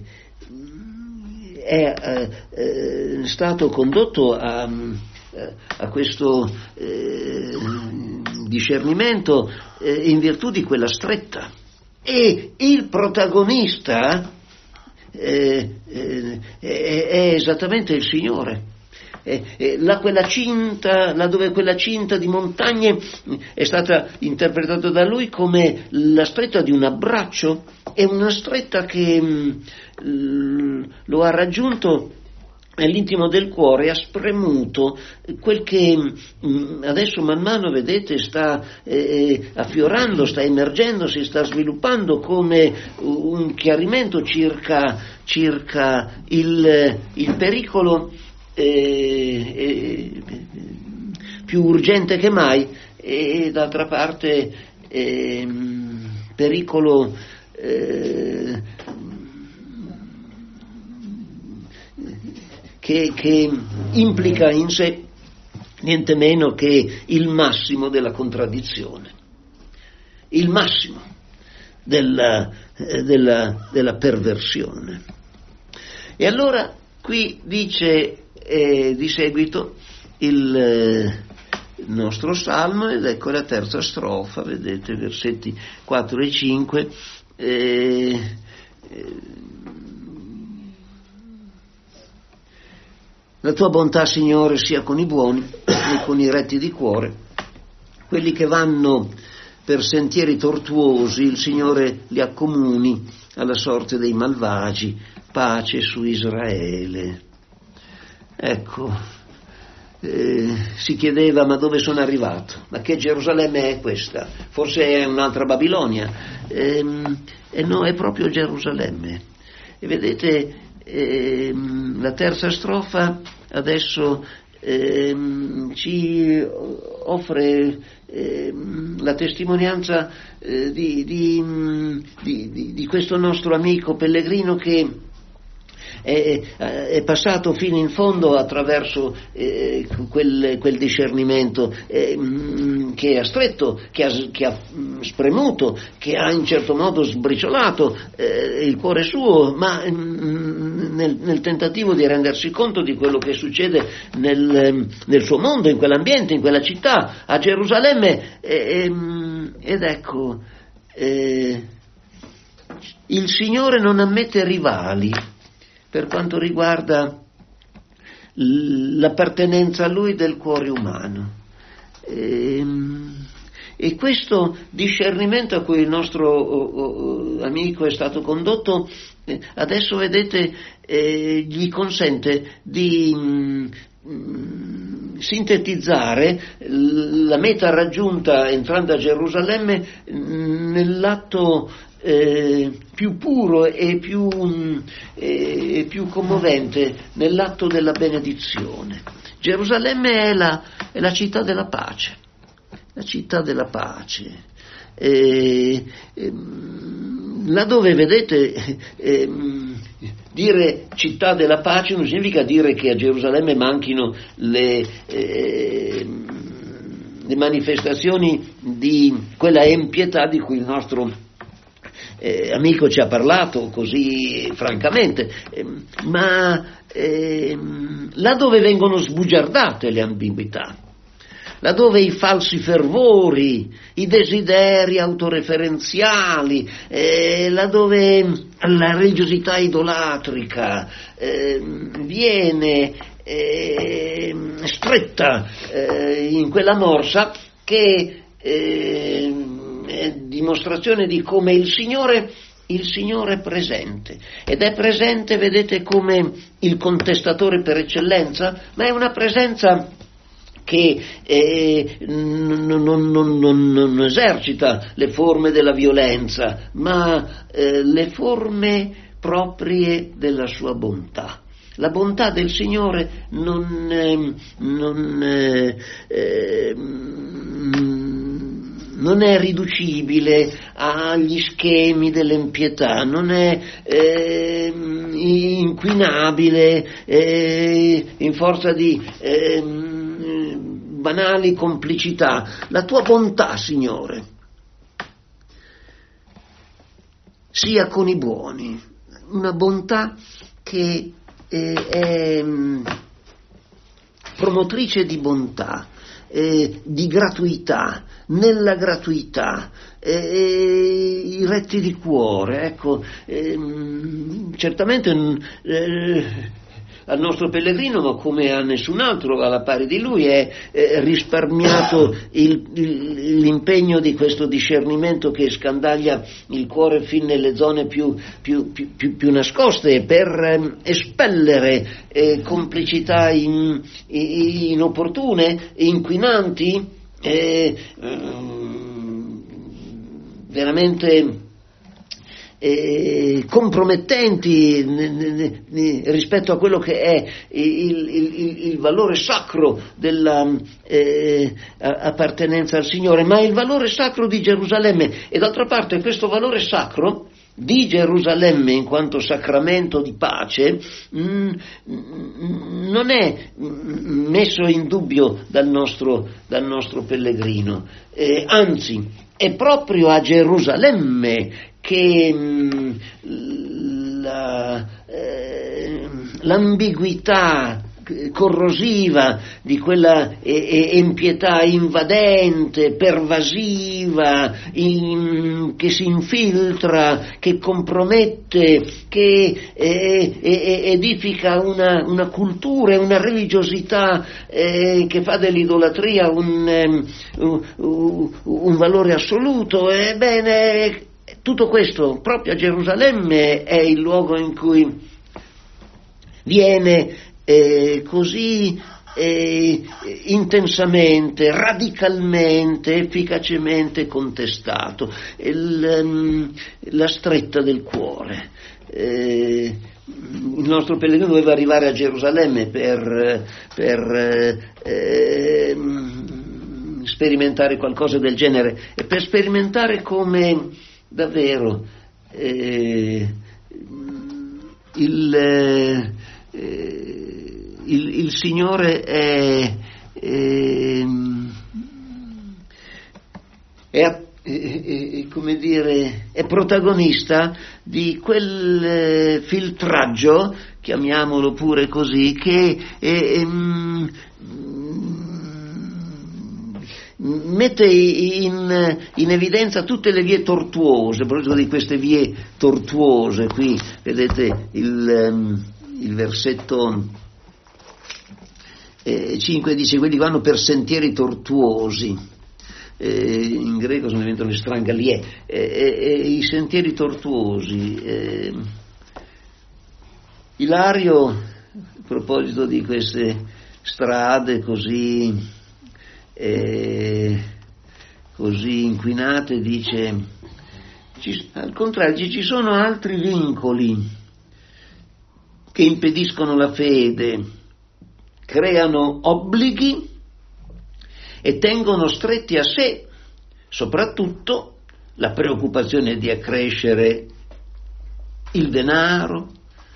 è eh, eh, stato condotto a, a questo eh, discernimento eh, in virtù di quella stretta. E il protagonista eh, eh, è, è esattamente il Signore. Eh, eh, là quella cinta, là dove quella cinta di montagne è stata interpretata da lui come la stretta di un abbraccio, è una stretta che mh, lo ha raggiunto nell'intimo del cuore, ha spremuto quel che mh, adesso man mano, vedete, sta eh, affiorando, sta emergendo, si sta sviluppando come un chiarimento circa, circa il, il pericolo Eh, eh, più urgente che mai, e d'altra parte eh, pericolo eh, che, che implica in sé niente meno che il massimo della contraddizione, il massimo della, della, della perversione. E allora qui dice E di seguito il eh, nostro salmo, ed ecco la terza strofa, vedete, versetti quattro e cinque. Eh, eh, la tua bontà, Signore, sia con i buoni e con i retti di cuore, quelli che vanno per sentieri tortuosi, il Signore li accomuni alla sorte dei malvagi, pace su Israele. Ecco, eh, si chiedeva: ma dove sono arrivato? Ma che Gerusalemme è questa? Forse è un'altra Babilonia? E eh, no, è proprio Gerusalemme. E vedete, eh, la terza strofa adesso eh, ci offre eh, la testimonianza eh, di, di, di, di, di questo nostro amico pellegrino che È, è passato fino in fondo attraverso eh, quel, quel discernimento eh, che ha stretto, che ha, che ha spremuto, che ha in certo modo sbriciolato eh, il cuore suo, ma mm, nel, nel tentativo di rendersi conto di quello che succede nel, nel suo mondo, in quell'ambiente, in quella città, a Gerusalemme. Eh, ed ecco, eh, il Signore non ammette rivali per quanto riguarda l'appartenenza a Lui del cuore umano. E, e questo discernimento a cui il nostro oh, oh, amico è stato condotto, eh, adesso vedete, eh, gli consente di mh, sintetizzare la meta raggiunta entrando a Gerusalemme mh, nell'atto Eh, più puro e più, eh, più commovente, nell'atto della benedizione. Gerusalemme è la, è la città della pace, la città della pace. Eh, eh, laddove vedete eh, dire città della pace non significa dire che a Gerusalemme manchino le eh, le manifestazioni di quella empietà di cui il nostro Eh, amico ci ha parlato così francamente, eh, ma eh, laddove vengono sbugiardate le ambiguità, laddove i falsi fervori, i desideri autoreferenziali, eh, laddove la religiosità idolatrica eh, viene eh, stretta eh, in quella morsa che eh, è dimostrazione di come il Signore, il Signore è presente, ed è presente, vedete, come il contestatore per eccellenza, ma è una presenza che eh, non, non, non, non esercita le forme della violenza, ma eh, le forme proprie della sua bontà. La bontà del Signore non, eh, non eh, eh, non è riducibile agli schemi dell'empietà, non è eh, inquinabile eh, in forza di eh, banali complicità. La tua bontà, Signore, sia con i buoni, una bontà che eh, è promotrice di bontà, eh, di gratuità, nella gratuità, eh, i retti di cuore, ecco, eh, certamente eh, al nostro pellegrino, ma come a nessun altro alla pari di lui, è eh, risparmiato il, il, l'impegno di questo discernimento che scandaglia il cuore fin nelle zone più, più, più, più, più nascoste, per eh, espellere eh, complicità in, in, inopportune, inquinanti, eh, veramente Eh, compromettenti n- n- n- rispetto a quello che è il, il, il valore sacro della eh, appartenenza al Signore, ma il valore sacro di Gerusalemme. E d'altra parte questo valore sacro di Gerusalemme in quanto sacramento di pace mh, non è messo in dubbio dal nostro, dal nostro pellegrino, eh, anzi è proprio a Gerusalemme che mh, la, eh, l'ambiguità corrosiva di quella eh, empietà invadente, pervasiva, in, che si infiltra, che compromette, che eh, eh, edifica una, una cultura e una religiosità eh, che fa dell'idolatria un, um, un, un valore assoluto. Ebbene, tutto questo proprio a Gerusalemme è il luogo in cui viene Eh, così eh, intensamente, radicalmente, efficacemente contestato il, um, la stretta del cuore. Eh, il nostro pellegrino doveva arrivare a Gerusalemme per, per eh, sperimentare qualcosa del genere, e per sperimentare come davvero eh, il eh, Il, il Signore è, è, è, è, come dire, è protagonista di quel filtraggio, chiamiamolo pure così, che è, è, mette in, in evidenza tutte le vie tortuose. A proposito di queste vie tortuose, qui vedete il, il versetto Eh, cinque dice: quelli vanno per sentieri tortuosi, eh, in greco sono diventano le strangalie, eh, eh, i sentieri tortuosi. eh. Ilario, a proposito di queste strade così eh, così inquinate, dice ci, al contrario, ci sono altri vincoli che impediscono la fede, creano obblighi e tengono stretti a sé soprattutto la preoccupazione di accrescere il denaro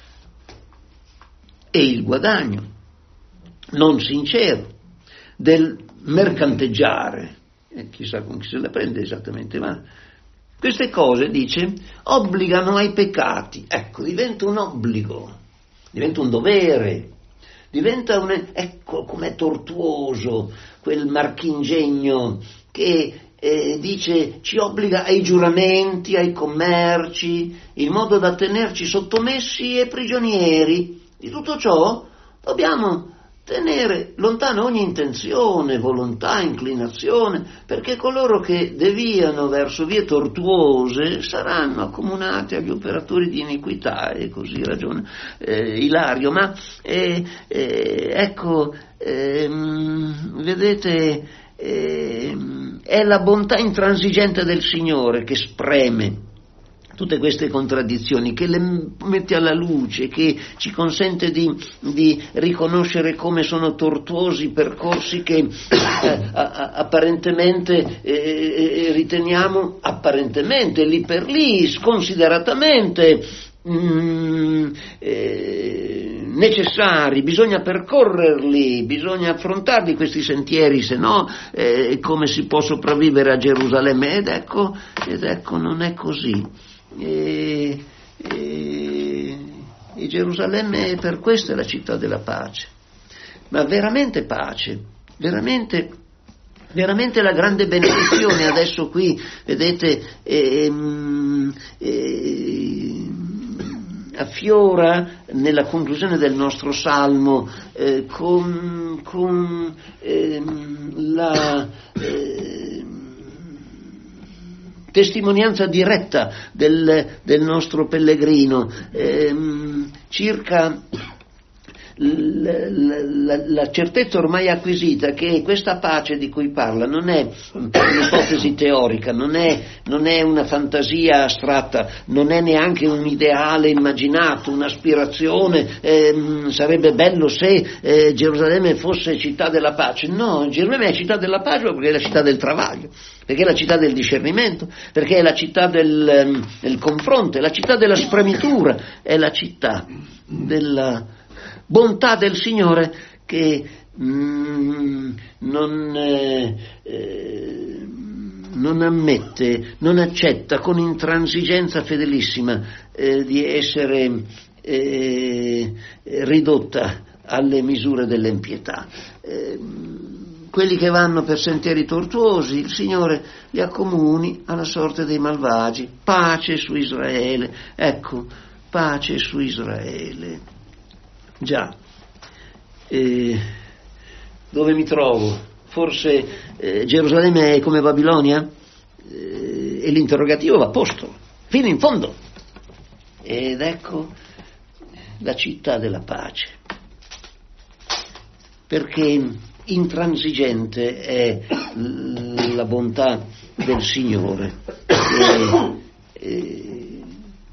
e il guadagno non sincero, del mercanteggiare, e chissà con chi se la prende esattamente, ma queste cose, dice, obbligano ai peccati. Ecco, diventa un obbligo, diventa un dovere. Diventa un... ecco com'è tortuoso quel marchingegno che eh, dice ci obbliga ai giuramenti, ai commerci, in modo da tenerci sottomessi e prigionieri. Di tutto ciò dobbiamo tenere lontano ogni intenzione, volontà, inclinazione, perché coloro che deviano verso vie tortuose saranno accomunati agli operatori di iniquità, e così ragiona eh, Ilario. Ma eh, eh, ecco, ehm, vedete, ehm, è la bontà intransigente del Signore che spreme tutte queste contraddizioni, che le mette alla luce, che ci consente di, di riconoscere come sono tortuosi percorsi che eh, a, apparentemente eh, riteniamo, apparentemente, lì per lì, sconsideratamente mm, eh, necessari. Bisogna percorrerli, bisogna affrontarli questi sentieri, se no eh, come si può sopravvivere a Gerusalemme? Ed ecco, ed ecco non è così. E, e, e Gerusalemme per questo è la città della pace, ma veramente pace, veramente, veramente la grande benedizione. Adesso qui, vedete, ehm, ehm, affiora nella conclusione del nostro salmo eh, con, con ehm, la eh, testimonianza diretta del, del nostro pellegrino ehm, circa La, la, la certezza ormai acquisita che questa pace di cui parla non è un'ipotesi teorica, non è, non è una fantasia astratta, non è neanche un ideale immaginato, un'aspirazione, ehm, sarebbe bello se eh, Gerusalemme fosse città della pace. No, Gerusalemme è città della pace perché è la città del travaglio, perché è la città del discernimento, perché è la città del, del confronto, è la città della spremitura, è la città della bontà del Signore che mm, non, eh, eh, non ammette, non accetta con intransigenza fedelissima eh, di essere eh, ridotta alle misure dell'impietà. Eh, quelli che vanno per sentieri tortuosi, il Signore li accomuni alla sorte dei malvagi. Pace su Israele, ecco, pace su Israele. Già, eh, dove mi trovo? Forse eh, Gerusalemme è come Babilonia? Eh, e l'interrogativo va posto, fino in fondo. Ed ecco la città della pace, perché intransigente è la bontà del Signore. E, e,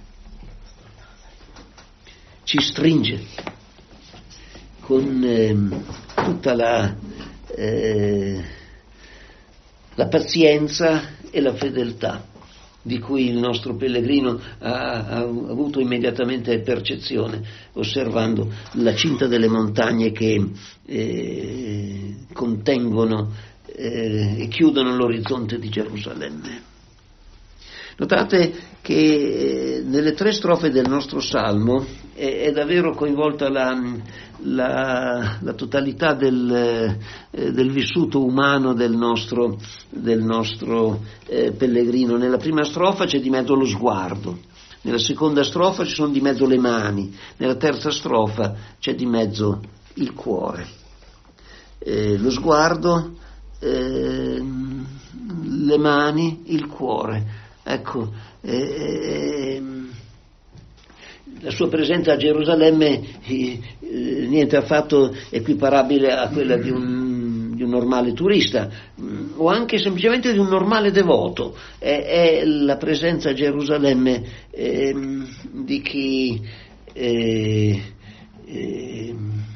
ci stringe con eh, tutta la, eh, la pazienza e la fedeltà di cui il nostro pellegrino ha, ha avuto immediatamente percezione, osservando la cinta delle montagne che eh, contengono eh, e chiudono l'orizzonte di Gerusalemme. Notate che eh, nelle tre strofe del nostro salmo è, è davvero coinvolta la, la, la totalità del, eh, del vissuto umano del nostro, del nostro eh, pellegrino. Nella prima strofa c'è di mezzo lo sguardo, nella seconda strofa ci sono di mezzo le mani, nella terza strofa c'è di mezzo il cuore. Eh, lo sguardo, eh, le mani, il cuore. Ecco, eh, la sua presenza a Gerusalemme eh, niente affatto equiparabile a quella di un, di un normale turista, mh, o anche semplicemente di un normale devoto. È, è la presenza a Gerusalemme eh, di chi eh, eh,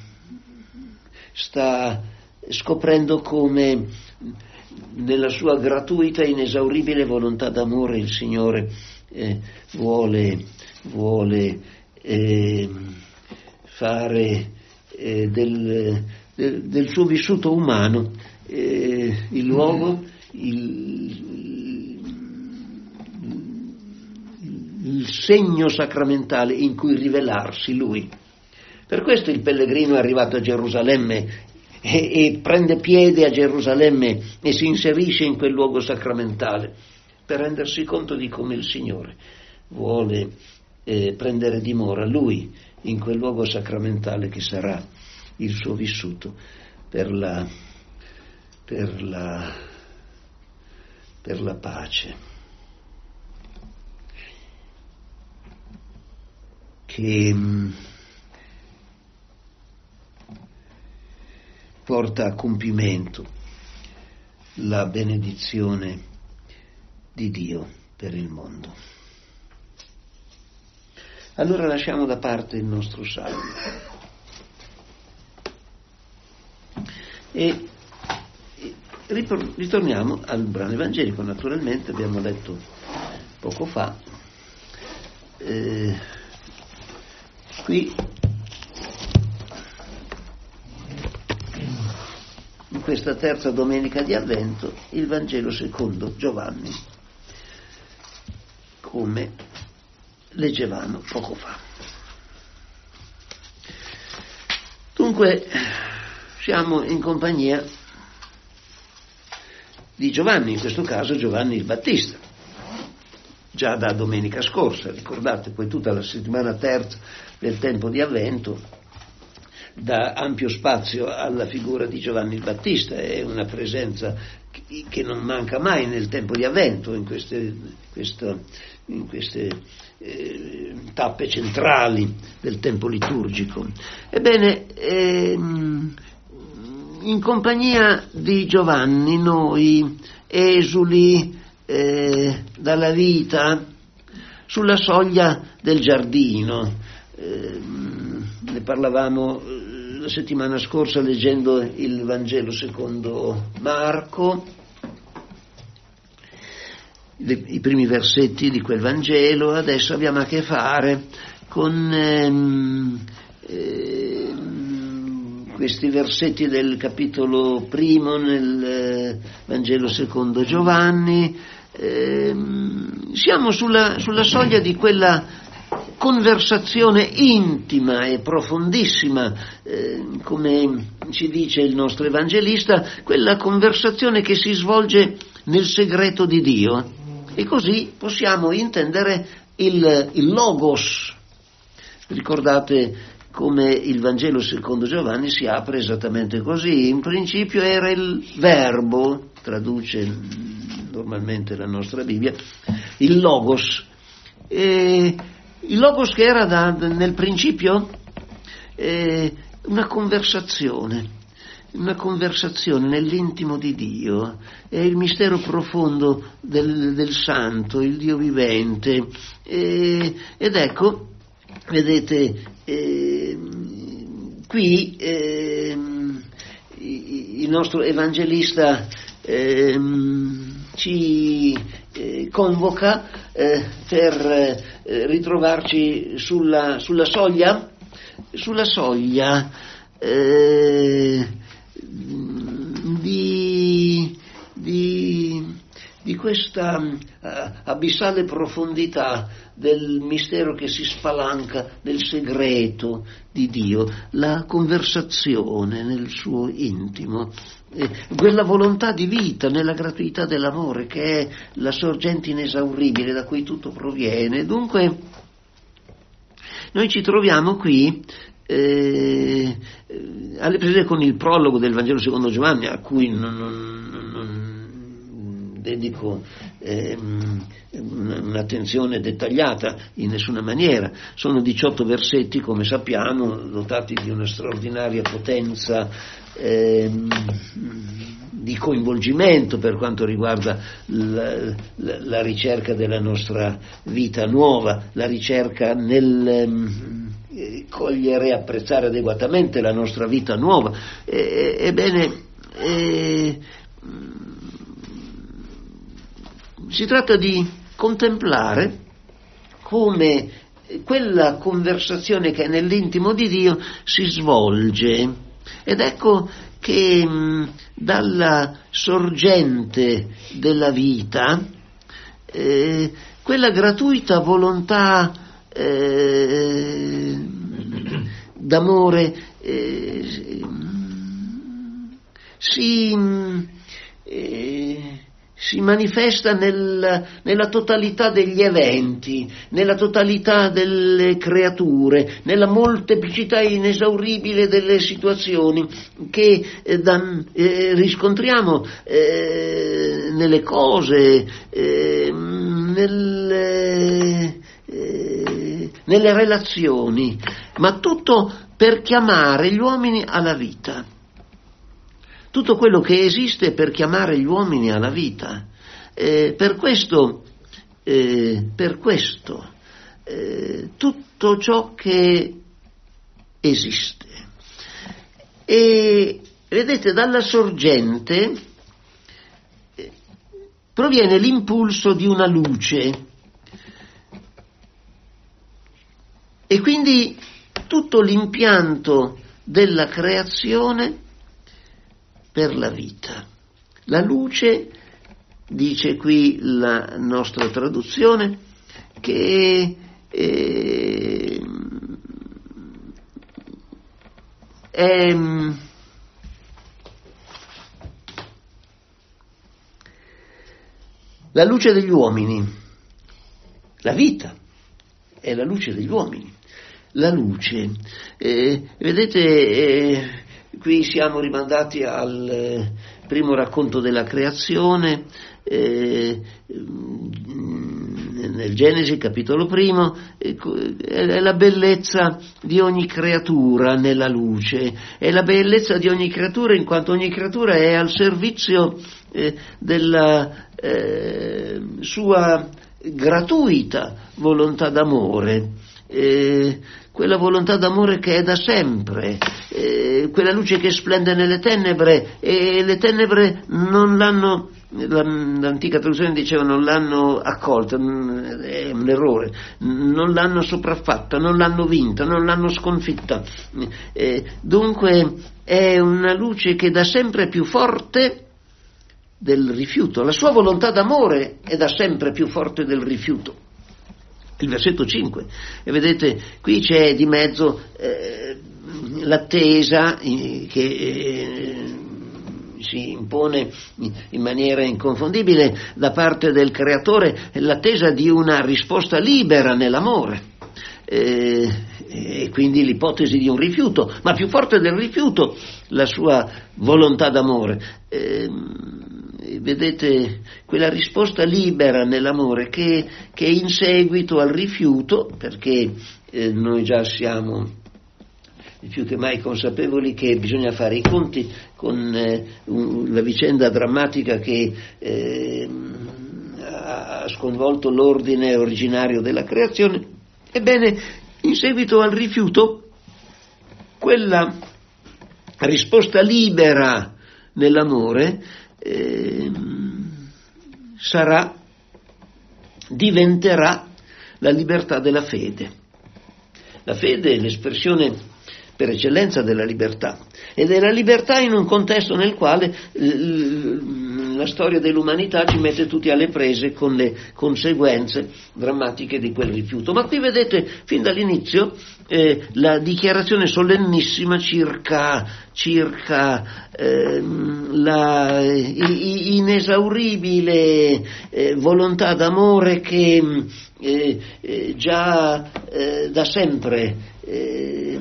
sta scoprendo come nella sua gratuita e inesauribile volontà d'amore il Signore eh, vuole, vuole eh, fare eh, del, del, del suo vissuto umano eh, il luogo, il, il segno sacramentale in cui rivelarsi Lui. Per questo il pellegrino è arrivato a Gerusalemme E, e prende piede a Gerusalemme e si inserisce in quel luogo sacramentale per rendersi conto di come il Signore vuole eh, prendere dimora Lui in quel luogo sacramentale che sarà il suo vissuto per la, per la, per la pace che porta a compimento la benedizione di Dio per il mondo. Allora lasciamo da parte il nostro salmo e ritorniamo al brano evangelico. Naturalmente abbiamo letto poco fa eh, qui in questa terza domenica di Avvento il Vangelo secondo Giovanni, come leggevamo poco fa. Dunque siamo in compagnia di Giovanni, in questo caso Giovanni il Battista, già da domenica scorsa, ricordate, poi tutta la settimana terza del tempo di Avvento dà ampio spazio alla figura di Giovanni il Battista, è una presenza che non manca mai nel tempo di Avvento, in queste, questo, in queste eh, tappe centrali del tempo liturgico. Ebbene, ehm, in compagnia di Giovanni noi, esuli eh, dalla vita, sulla soglia del giardino, eh, ne parlavamo la settimana scorsa leggendo il Vangelo secondo Marco, le, i primi versetti di quel Vangelo. Adesso abbiamo a che fare con ehm, ehm, questi versetti del capitolo primo nel eh, Vangelo secondo Giovanni. Ehm, siamo sulla, sulla soglia di quella conversazione intima e profondissima, eh, come ci dice il nostro evangelista, quella conversazione che si svolge nel segreto di Dio. E così possiamo intendere il, il Logos. Ricordate come il Vangelo secondo Giovanni si apre esattamente così. In principio era il Verbo, traduce normalmente la nostra Bibbia, il Logos. E il Logos che era da, nel principio eh, una conversazione, una conversazione nell'intimo di Dio, è il mistero profondo del, del Santo, il Dio vivente. Eh, ed ecco, vedete, eh, qui eh, il nostro evangelista eh, ci eh, convoca eh, per eh, ritrovarci sulla, sulla soglia, sulla soglia eh, di, di, di questa uh, abissale profondità del mistero che si spalanca del segreto di Dio, la conversazione nel suo intimo, eh, quella volontà di vita nella gratuità dell'amore che è la sorgente inesauribile da cui tutto proviene. Dunque noi ci troviamo qui eh, alle prese con il prologo del Vangelo secondo Giovanni, a cui non, non, non dedico eh, un'attenzione dettagliata in nessuna maniera. Sono diciotto versetti, come sappiamo, dotati di una straordinaria potenza eh, di coinvolgimento per quanto riguarda la, la, la ricerca della nostra vita nuova, la ricerca nel eh, cogliere e apprezzare adeguatamente la nostra vita nuova. E, ebbene, eh, si tratta di contemplare come quella conversazione che è nell'intimo di Dio si svolge. Ed ecco che mh, dalla sorgente della vita eh, quella gratuita volontà eh, d'amore eh, si eh, si manifesta nel, nella totalità degli eventi, nella totalità delle creature, nella molteplicità inesauribile delle situazioni che eh, dan, eh, riscontriamo eh, nelle cose, eh, nelle, eh, nelle relazioni, ma tutto per chiamare gli uomini alla vita. Tutto quello che esiste per chiamare gli uomini alla vita. Eh, per questo, eh, per questo eh, tutto ciò che esiste. E vedete, dalla sorgente eh, proviene l'impulso di una luce. E quindi tutto l'impianto della creazione per la vita. La luce, dice qui la nostra traduzione, che eh, è, la luce degli uomini, la vita è la luce degli uomini. La luce, eh, vedete, eh, qui siamo rimandati al eh, primo racconto della creazione, eh, nel Genesi capitolo primo, eh, è la bellezza di ogni creatura nella luce, è la bellezza di ogni creatura in quanto ogni creatura è al servizio eh, della eh, sua gratuita volontà d'amore. Eh, quella volontà d'amore che è da sempre, eh, quella luce che splende nelle tenebre, e le tenebre non l'hanno, l'antica traduzione diceva non l'hanno accolta, è un errore, non l'hanno sopraffatta, non l'hanno vinta, non l'hanno sconfitta, eh, dunque è una luce che da sempre è più forte del rifiuto, la sua volontà d'amore è da sempre più forte del rifiuto. Il versetto cinque, e vedete qui c'è di mezzo eh, l'attesa eh, che eh, si impone in maniera inconfondibile da parte del creatore, l'attesa di una risposta libera nell'amore, eh, e quindi l'ipotesi di un rifiuto, ma più forte del rifiuto la sua volontà d'amore. Eh, vedete quella risposta libera nell'amore che, che in seguito al rifiuto, perché eh, noi già siamo più che mai consapevoli che bisogna fare i conti con eh, un, la vicenda drammatica che eh, ha sconvolto l'ordine originario della creazione, ebbene in seguito al rifiuto quella risposta libera nell'amore Eh, sarà, diventerà la libertà della fede. La fede è l'espressione per eccellenza della libertà, ed è la libertà in un contesto nel quale l- la storia dell'umanità ci mette tutti alle prese con le conseguenze drammatiche di quel rifiuto. Ma qui vedete fin dall'inizio eh, la dichiarazione solennissima circa, circa eh, la i, inesauribile eh, volontà d'amore che eh, eh, già eh, da sempre eh,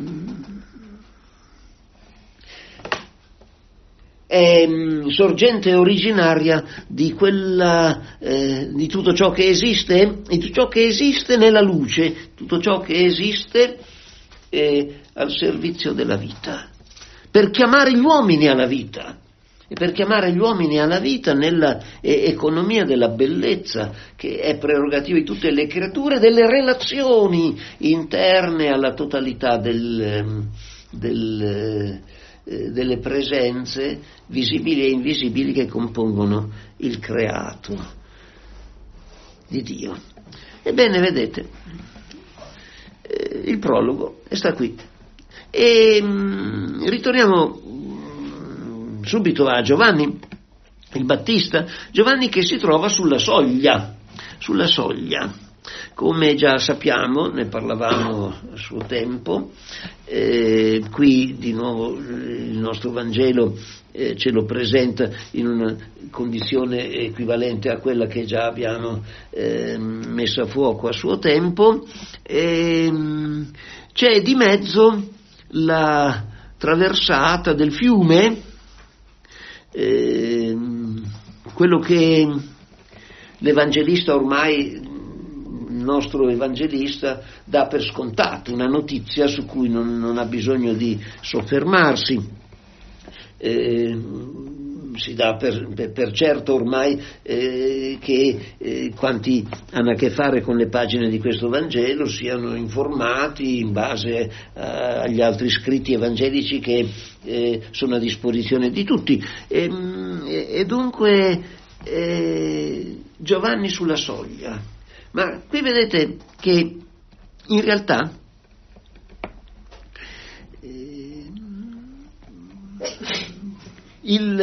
è sorgente originaria di quella eh, di tutto ciò che esiste, di tutto ciò che esiste nella luce, tutto ciò che esiste eh, al servizio della vita, per chiamare gli uomini alla vita, e per chiamare gli uomini alla vita nella eh, economia della bellezza, che è prerogativa di tutte le creature, delle relazioni interne alla totalità del, del delle presenze visibili e invisibili che compongono il creato di Dio. Ebbene, vedete, eh, il prologo sta qui. E mh, ritorniamo mh, subito a Giovanni il Battista, Giovanni che si trova sulla soglia, sulla soglia. Come già sappiamo, ne parlavamo a suo tempo, eh, qui di nuovo il nostro Vangelo eh, ce lo presenta in una condizione equivalente a quella che già abbiamo eh, messo a fuoco a suo tempo. E, c'è di mezzo la traversata del fiume, eh, quello che l'Evangelista ormai il nostro evangelista dà per scontato, una notizia su cui non, non ha bisogno di soffermarsi, eh, si dà per, per, per certo ormai eh, che eh, quanti hanno a che fare con le pagine di questo Vangelo siano informati in base eh, agli altri scritti evangelici che eh, sono a disposizione di tutti, e, e dunque eh, Giovanni sulla soglia. Ma qui vedete che in realtà eh, il,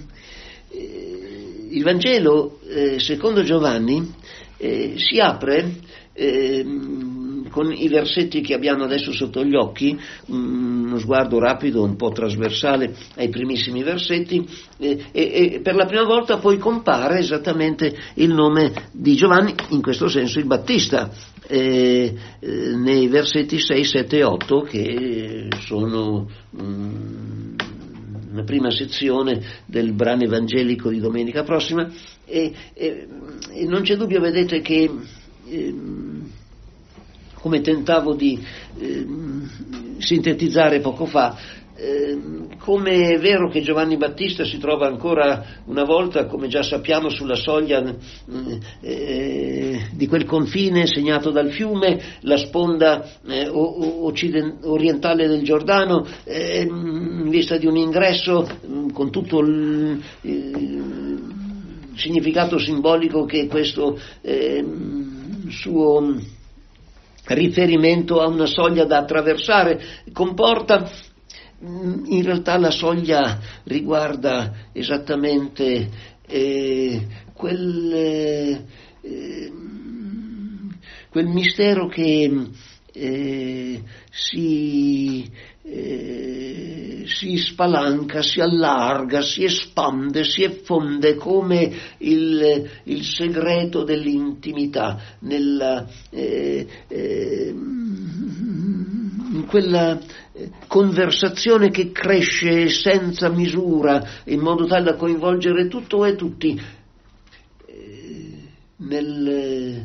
eh, il Vangelo eh, secondo Giovanni eh, si apre eh, con i versetti che abbiamo adesso sotto gli occhi, uno sguardo rapido, un po' trasversale ai primissimi versetti, e, e, e per la prima volta poi compare esattamente il nome di Giovanni, in questo senso il Battista, eh, eh, nei versetti sei, sette e otto, che sono um, una prima sezione del brano evangelico di domenica prossima, e, e, e non c'è dubbio, vedete, che eh, come tentavo di eh, sintetizzare poco fa, eh, come è vero che Giovanni Battista si trova ancora una volta, come già sappiamo, sulla soglia eh, di quel confine segnato dal fiume, la sponda eh, occident- orientale del Giordano, eh, in vista di un ingresso con tutto il, il significato simbolico che questo eh, suo riferimento a una soglia da attraversare comporta. In realtà la soglia riguarda esattamente eh, quel, eh, quel mistero che eh, si, eh, si spalanca, si allarga, si espande, si effonde come il, il segreto dell'intimità, nella, eh, eh, in quella conversazione che cresce senza misura, in modo tale da coinvolgere tutto e tutti eh, nel,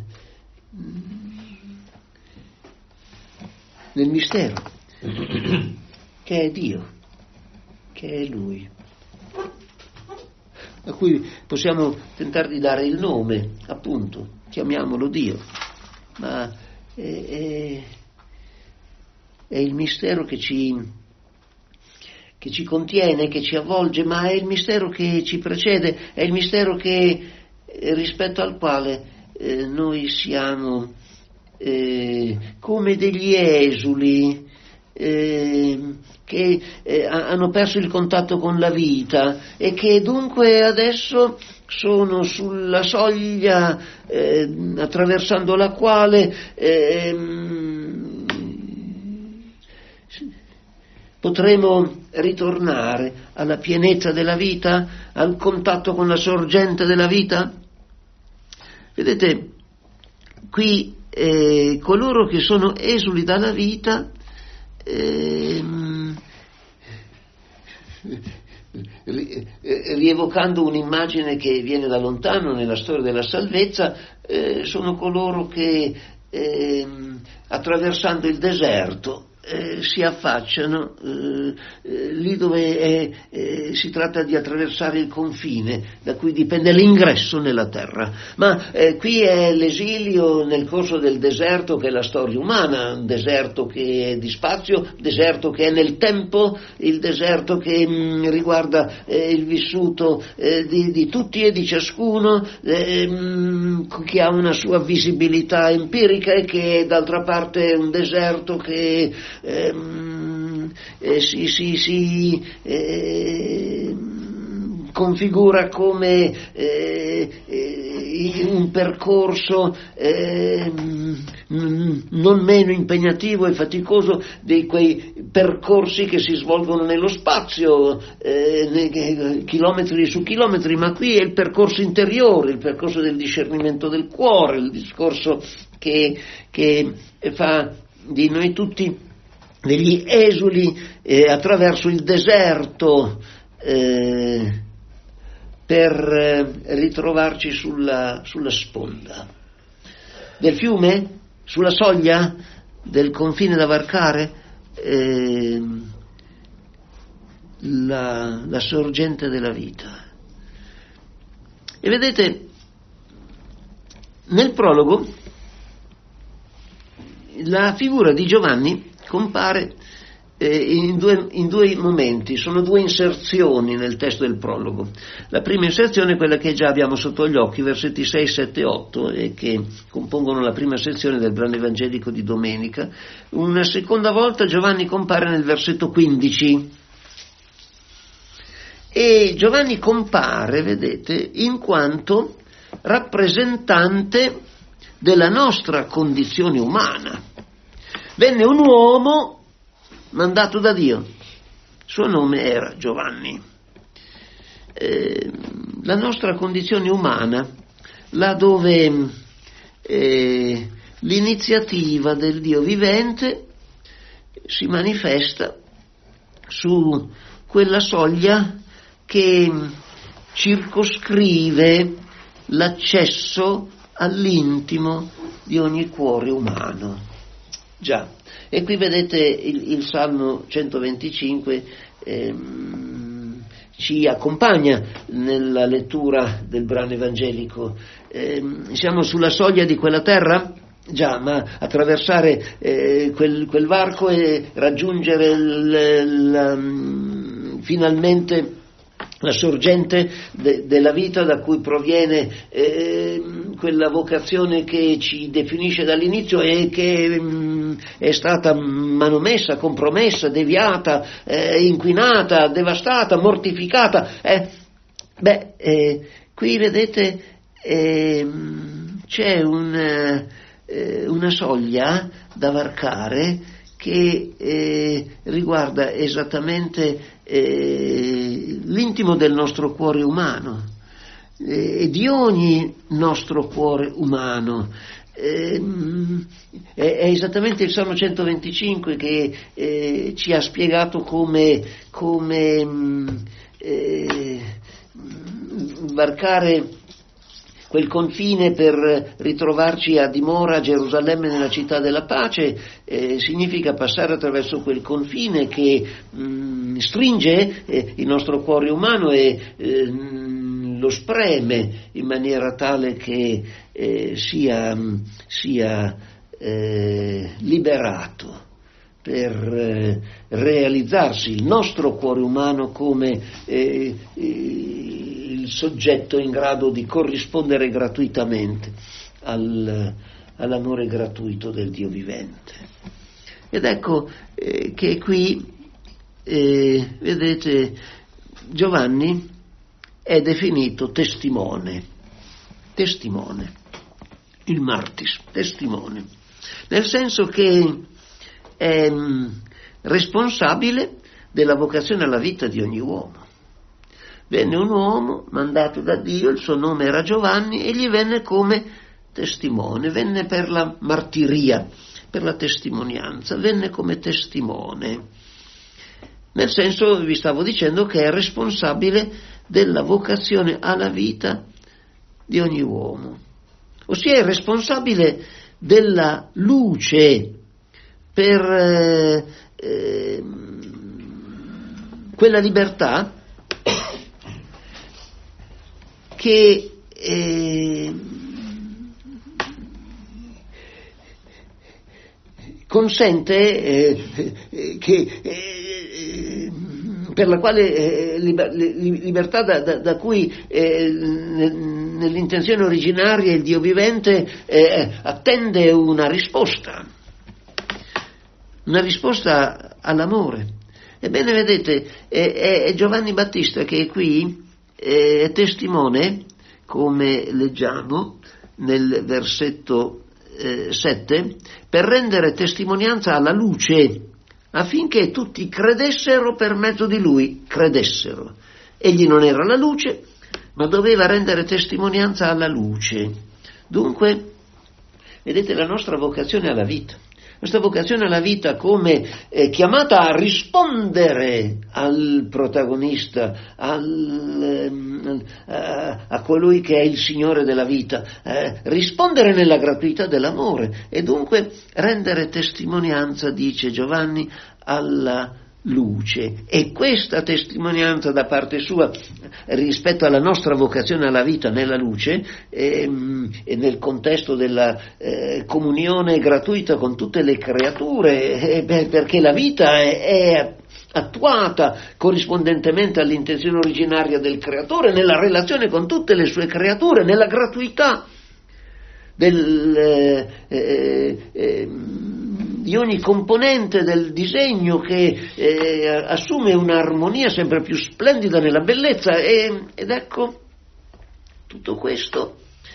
nel mistero che è Dio, che è Lui, a cui possiamo tentare di dare il nome, appunto, chiamiamolo Dio, ma è, è è il mistero che ci, che ci contiene, che ci avvolge, ma è il mistero che ci precede, è il mistero che, eh, rispetto al quale eh, noi siamo eh, come degli esuli eh, che eh, hanno perso il contatto con la vita e che dunque adesso sono sulla soglia eh, attraversando la quale eh, potremo ritornare alla pienezza della vita, al contatto con la sorgente della vita. Vedete, qui eh, coloro che sono esuli dalla vita eh, rievocando un'immagine che viene da lontano nella storia della salvezza, eh, sono coloro che eh, attraversando il deserto Eh, si affacciano eh, eh, lì dove è, eh, si tratta di attraversare il confine da cui dipende l'ingresso nella terra, ma eh, qui è l'esilio nel corso del deserto, che è la storia umana, un deserto che è di spazio, deserto che è nel tempo, il deserto che mh, riguarda eh, il vissuto eh, di, di tutti e di ciascuno, eh, mh, che ha una sua visibilità empirica e che d'altra parte è un deserto che Ehm, eh, si, si, si eh, configura come eh, eh, un percorso eh, non meno impegnativo e faticoso di quei percorsi che si svolgono nello spazio, eh, chilometri su chilometri, ma qui è il percorso interiore, il percorso del discernimento del cuore, il discorso che, che fa di noi tutti degli esuli eh, attraverso il deserto eh, per eh, ritrovarci sulla, sulla sponda del fiume, sulla soglia del confine da varcare, eh, la, la sorgente della vita. E vedete, nel prologo la figura di Giovanni compare eh, in, due, in due momenti, sono due inserzioni nel testo del prologo. La prima inserzione è quella che già abbiamo sotto gli occhi, versetti sei, sette e otto, e che compongono la prima sezione del brano evangelico di domenica. Una seconda volta Giovanni compare nel versetto quindici, e Giovanni compare, vedete, in quanto rappresentante della nostra condizione umana. venne un uomo mandato da Dio, il suo nome era Giovanni. Eh, la nostra condizione umana, là dove eh, l'iniziativa del Dio vivente si manifesta su quella soglia che circoscrive l'accesso all'intimo di ogni cuore umano. Già, e qui vedete il, il Salmo centoventicinque ehm, ci accompagna nella lettura del brano evangelico. Ehm, siamo sulla soglia di quella terra? Già, ma attraversare eh, quel, quel varco e raggiungere il, la, finalmente la sorgente de, della vita da cui proviene eh, quella vocazione che ci definisce dall'inizio e che mh, è stata manomessa, compromessa, deviata, eh, inquinata, devastata, mortificata. Eh. Beh, eh, qui vedete eh, c'è un, eh, una soglia da varcare che eh, riguarda esattamente eh, l'intimo del nostro cuore umano eh, e di ogni nostro cuore umano. Eh, è, è esattamente il Salmo centoventicinque che eh, ci ha spiegato come, come eh, varcare quel confine per ritrovarci a dimora a Gerusalemme nella città della pace. Eh, significa passare attraverso quel confine che mh, stringe eh, il nostro cuore umano e eh, lo spreme in maniera tale che eh, sia, sia eh, liberato per eh, realizzarsi il nostro cuore umano come eh, il soggetto in grado di corrispondere gratuitamente al, all'amore gratuito del Dio vivente. Ed ecco eh, che qui, eh, vedete, Giovanni è definito testimone, testimone, il martis, testimone, nel senso che è mh, responsabile della vocazione alla vita di ogni uomo. Venne un uomo mandato da Dio, il suo nome era Giovanni, e gli venne come testimone, venne per la martiria, per la testimonianza, venne come testimone, nel senso, vi stavo dicendo, che è responsabile della vocazione alla vita di ogni uomo, ossia è responsabile della luce per eh, eh, quella libertà che eh, consente eh, che eh, per la quale eh, liber, libertà da, da, da cui eh, nell'intenzione originaria il Dio vivente eh, attende una risposta, una risposta all'amore. Ebbene, vedete, è, è Giovanni Battista che qui è testimone, come leggiamo nel versetto eh, sette, per rendere testimonianza alla luce, affinché tutti credessero per mezzo di lui, credessero. Egli non era la luce, ma doveva rendere testimonianza alla luce. Dunque, vedete, la nostra vocazione alla vita. Questa vocazione alla vita come eh, chiamata a rispondere al protagonista, al, eh, a, a colui che è il Signore della vita, eh, rispondere nella gratuità dell'amore e dunque rendere testimonianza, dice Giovanni, alla luce. E questa testimonianza da parte sua rispetto alla nostra vocazione alla vita nella luce ehm, e nel contesto della eh, comunione gratuita con tutte le creature, eh, beh, perché la vita è, è attuata corrispondentemente all'intenzione originaria del creatore nella relazione con tutte le sue creature, nella gratuità del eh, eh, eh, di ogni componente del disegno che eh, assume un'armonia sempre più splendida nella bellezza e, ed ecco tutto questo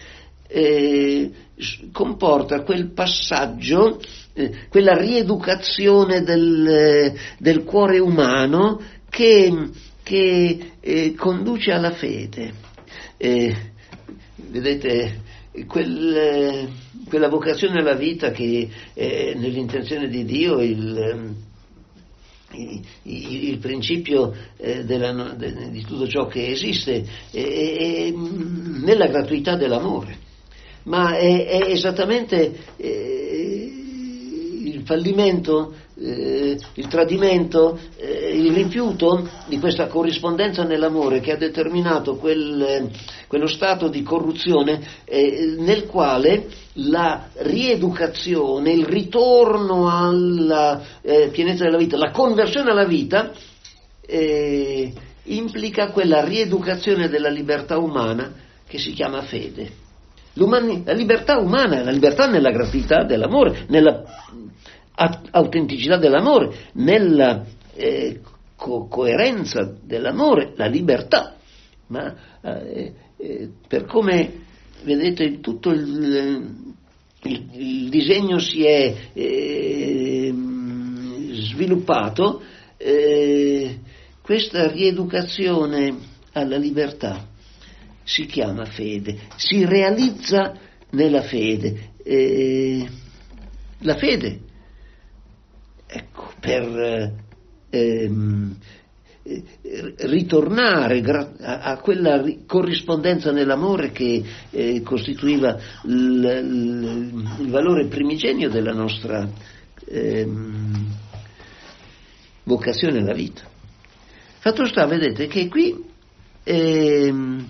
eh, comporta quel passaggio, eh, quella rieducazione del, del cuore umano che, che eh, conduce alla fede. Eh, vedete, quel, quella vocazione alla vita che è nell'intenzione di Dio il, il, il principio eh, della, de, di tutto ciò che esiste è, è nella gratuità dell'amore, ma è, è esattamente eh, il fallimento, eh, il tradimento, eh, il rifiuto di questa corrispondenza nell'amore che ha determinato quel, quello stato di corruzione eh, nel quale la rieducazione, il ritorno alla eh, pienezza della vita, la conversione alla vita eh, implica quella rieducazione della libertà umana che si chiama fede. L'umani- la libertà umana, la libertà nella gratuità dell'amore, nella autenticità dell'amore, nella eh, co- coerenza dell'amore, la libertà, ma eh, eh, per come vedete tutto il, il, il disegno si è eh, sviluppato, eh, questa rieducazione alla libertà si chiama fede, si realizza nella fede. Eh, la fede, ecco, per ehm, ritornare gra- a, a quella ri- corrispondenza nell'amore che eh, costituiva l- l- il valore primigenio della nostra ehm, vocazione alla vita. Fatto sta, vedete, che qui ehm,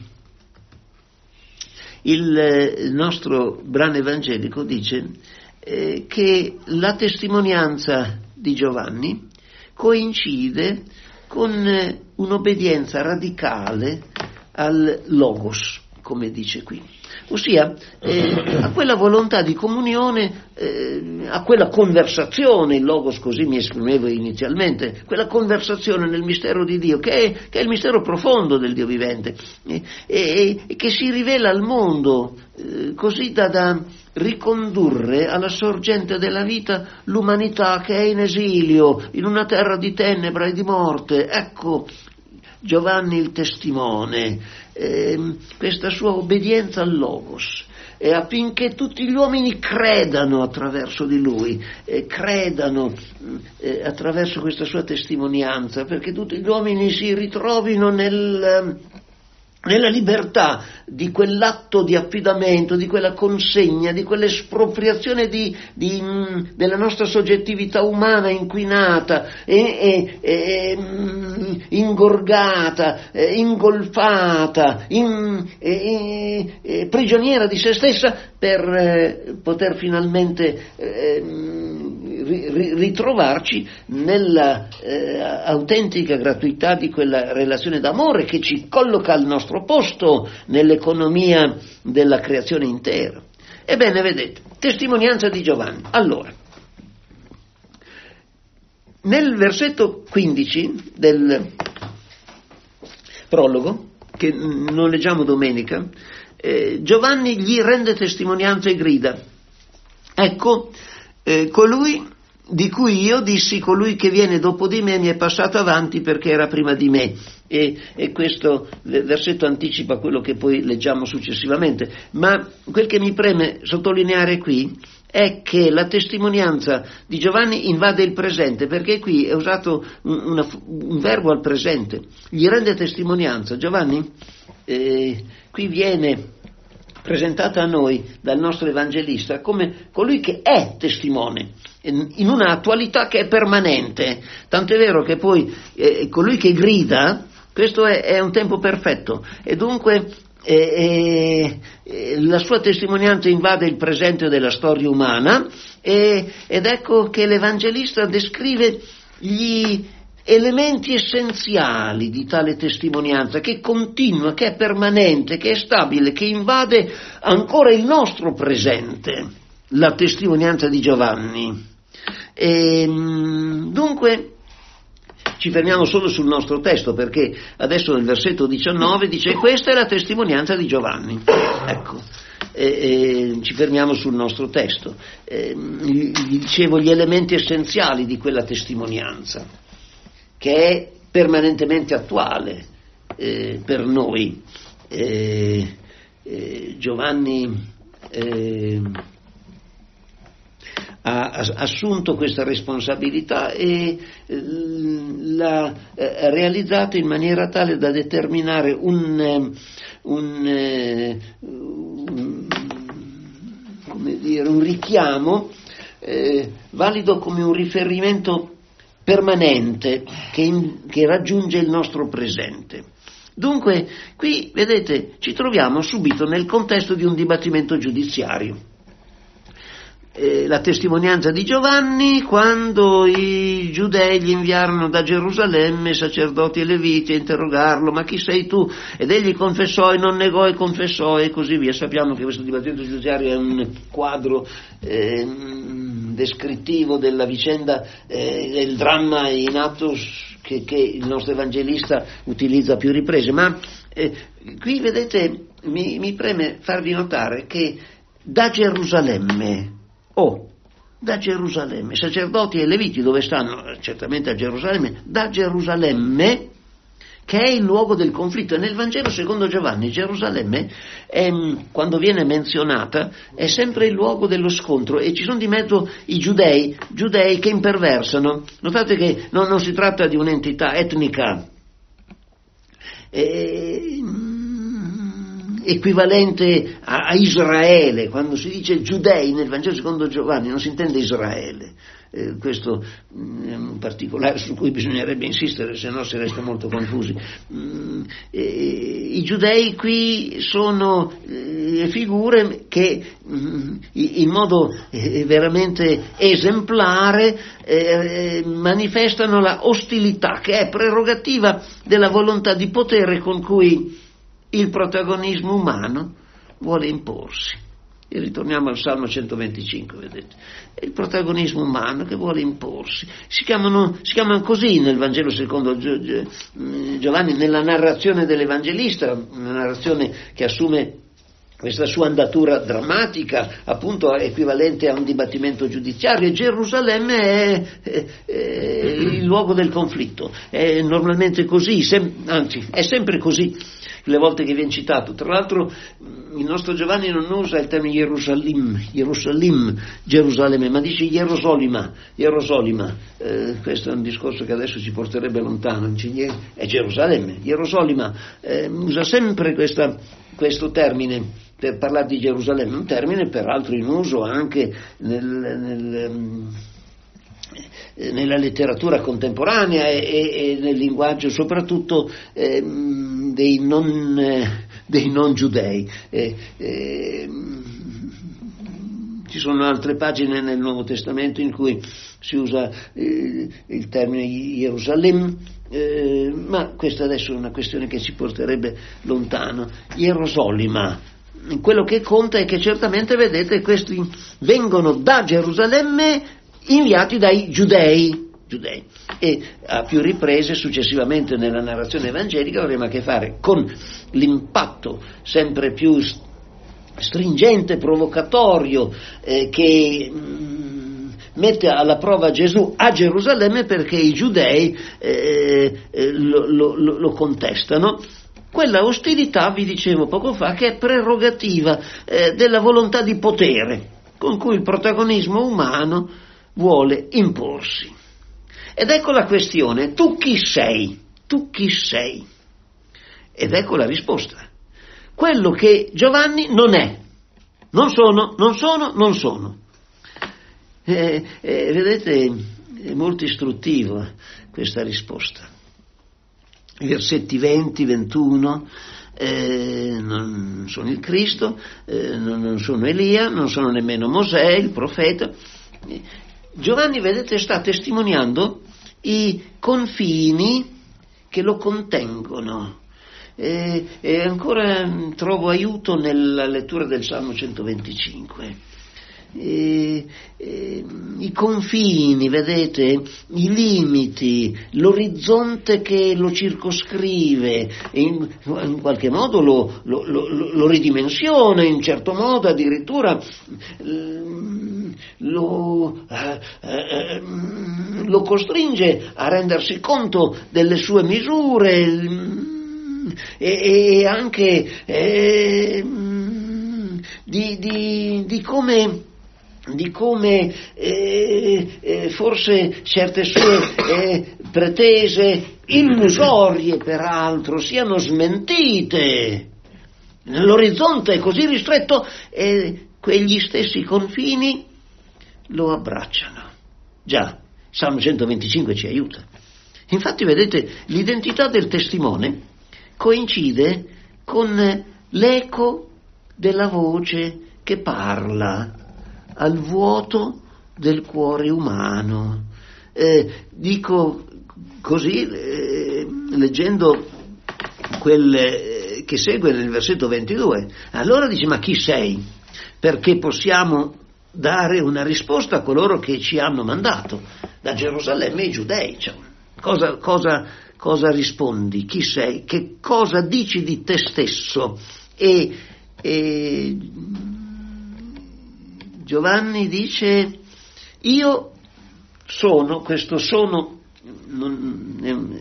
il, il nostro brano evangelico dice eh, che la testimonianza di Giovanni coincide con eh, un'obbedienza radicale al Logos, come dice qui, ossia eh, a quella volontà di comunione, eh, a quella conversazione, il Logos così mi esprimevo inizialmente, quella conversazione nel mistero di Dio, che è, che è il mistero profondo del Dio vivente, eh, e, e che si rivela al mondo eh, così da, da ricondurre alla sorgente della vita l'umanità che è in esilio, in una terra di tenebra e di morte. Ecco Giovanni il testimone, eh, questa sua obbedienza al Logos, eh, affinché tutti gli uomini credano attraverso di lui, eh, credano eh, attraverso questa sua testimonianza, perché tutti gli uomini si ritrovino nel... nella libertà di quell'atto di affidamento, di quella consegna, di quell'espropriazione di, di, mh, della nostra soggettività umana inquinata, e, e, e, mh, ingorgata, e, ingolfata, in, e, e, prigioniera di se stessa, per eh, poter finalmente eh, ritrovarci nella eh, autentica gratuità di quella relazione d'amore che ci colloca al nostro posto nell'economia della creazione intera. Ebbene, vedete, testimonianza di Giovanni. Allora, nel versetto quindici del prologo, che non leggiamo domenica, eh, Giovanni gli rende testimonianza e grida: ecco eh, colui di cui io dissi, colui che viene dopo di me mi è passato avanti perché era prima di me. E, e questo versetto anticipa quello che poi leggiamo successivamente, ma quel che mi preme sottolineare qui è che la testimonianza di Giovanni invade il presente, perché qui è usato un, una, un verbo al presente, gli rende testimonianza. Giovanni eh, qui viene presentata a noi dal nostro evangelista come colui che è testimone, in una attualità che è permanente, tant'è vero che poi eh, colui che grida, questo è, è un tempo perfetto, e dunque eh, eh, la sua testimonianza invade il presente della storia umana, e, ed ecco che l'evangelista descrive gli elementi essenziali di tale testimonianza, che continua, che è permanente, che è stabile, che invade ancora il nostro presente, la testimonianza di Giovanni. E, dunque, ci fermiamo solo sul nostro testo, perché adesso nel versetto diciannove dice: questa è la testimonianza di Giovanni. Ecco, e, e, ci fermiamo sul nostro testo. E, gli dicevo gli elementi essenziali di quella testimonianza, che è permanentemente attuale eh, per noi. Eh, eh, Giovanni eh, ha assunto questa responsabilità e l'ha realizzata in maniera tale da determinare un, un, un, come dire, un richiamo eh, valido come un riferimento permanente che, in, che raggiunge il nostro presente. Dunque, qui, vedete, ci troviamo subito nel contesto di un dibattimento giudiziario. Eh, la testimonianza di Giovanni, quando i giudei gli inviarono da Gerusalemme sacerdoti e leviti a interrogarlo: ma chi sei tu? Ed egli confessò e non negò e confessò, e così via. Sappiamo che questo dibattimento giudiziario è un quadro eh, descrittivo della vicenda, eh, del dramma in atto che, che il nostro evangelista utilizza a più riprese. Ma eh, qui, vedete, mi, mi preme farvi notare che da Gerusalemme Oh, da Gerusalemme, sacerdoti e leviti, dove stanno? Certamente a Gerusalemme, da Gerusalemme, che è il luogo del conflitto. E nel Vangelo secondo Giovanni Gerusalemme, è, quando viene menzionata, è sempre il luogo dello scontro, e ci sono di mezzo i giudei, giudei che imperversano. Notate che non, non si tratta di un'entità etnica e, equivalente a, a Israele. Quando si dice giudei nel Vangelo secondo Giovanni non si intende Israele. Eh, questo mh, è un particolare su cui bisognerebbe insistere, se no si resta molto confusi. Mm, eh, I giudei qui sono eh, figure che mh, in modo eh, veramente esemplare eh, manifestano la ostilità, che è prerogativa della volontà di potere con cui il protagonismo umano vuole imporsi. E ritorniamo al Salmo centoventicinque, vedete, è il protagonismo umano che vuole imporsi. Si chiamano, si chiamano così nel Vangelo secondo Giovanni, nella narrazione dell'Evangelista, una narrazione che assume questa sua andatura drammatica, appunto equivalente a un dibattimento giudiziario. E Gerusalemme è, è, è il luogo del conflitto, è normalmente così, sem- anzi è sempre così le volte che viene citato. Tra l'altro il nostro Giovanni non usa il termine Gerusalim, Gerusalim, Gerusalemme, ma dice Gerosolima, Gerosolima. Eh, questo è un discorso che adesso ci porterebbe lontano, è Gerusalemme, Gerosolima. Eh, usa sempre questa, questo termine per parlare di Gerusalemme, un termine peraltro in uso anche nel, nel nella letteratura contemporanea e, e, e nel linguaggio soprattutto eh, dei, non, eh, dei non giudei. Eh, eh, ci sono altre pagine nel Nuovo Testamento in cui si usa eh, il termine Gerusalemme, eh, ma questa adesso è una questione che ci porterebbe lontano. Gerosolima. Quello che conta è che certamente, vedete, questi vengono da Gerusalemme inviati dai giudei, giudei, e a più riprese successivamente nella narrazione evangelica avremo a che fare con l'impatto sempre più stringente, provocatorio, eh, che mh, mette alla prova Gesù a Gerusalemme, perché i giudei eh, eh, lo, lo, lo contestano. Quella ostilità, vi dicevo poco fa, che è prerogativa eh, della volontà di potere con cui il protagonismo umano vuole imporsi. Ed ecco la questione: tu chi sei? Tu chi sei? Ed ecco la risposta: quello che Giovanni non è. Non sono, non sono, non sono. Eh, eh, vedete, è molto istruttiva questa risposta. I versetti venti, ventuno, eh, non sono il Cristo, eh, non, non sono Elia, non sono nemmeno Mosè, il profeta. Giovanni, vedete, sta testimoniando i confini che lo contengono. E, e ancora trovo aiuto nella lettura del Salmo centoventicinque. eh, eh, i confini, vedete, i limiti, l'orizzonte che lo circoscrive, in, in qualche modo lo, lo, lo, lo ridimensiona, in certo modo addirittura lo, eh, eh, lo costringe a rendersi conto delle sue misure e, e anche eh, di, di, di come di come eh, eh, forse certe sue eh, pretese, illusorie peraltro, siano smentite. L'orizzonte è così ristretto e quegli stessi confini lo abbracciano. Già, Salmo centoventicinque ci aiuta. Infatti, vedete, l'identità del testimone coincide con l'eco della voce che parla al vuoto del cuore umano. Eh, dico così, eh, leggendo quel eh, che segue nel versetto ventidue. Allora dice: ma chi sei? Perché possiamo dare una risposta a coloro che ci hanno mandato da Gerusalemme i giudei. Cioè, cosa, cosa, cosa rispondi? Chi sei? Che cosa dici di te stesso? E, e Giovanni dice: io sono, questo sono, non,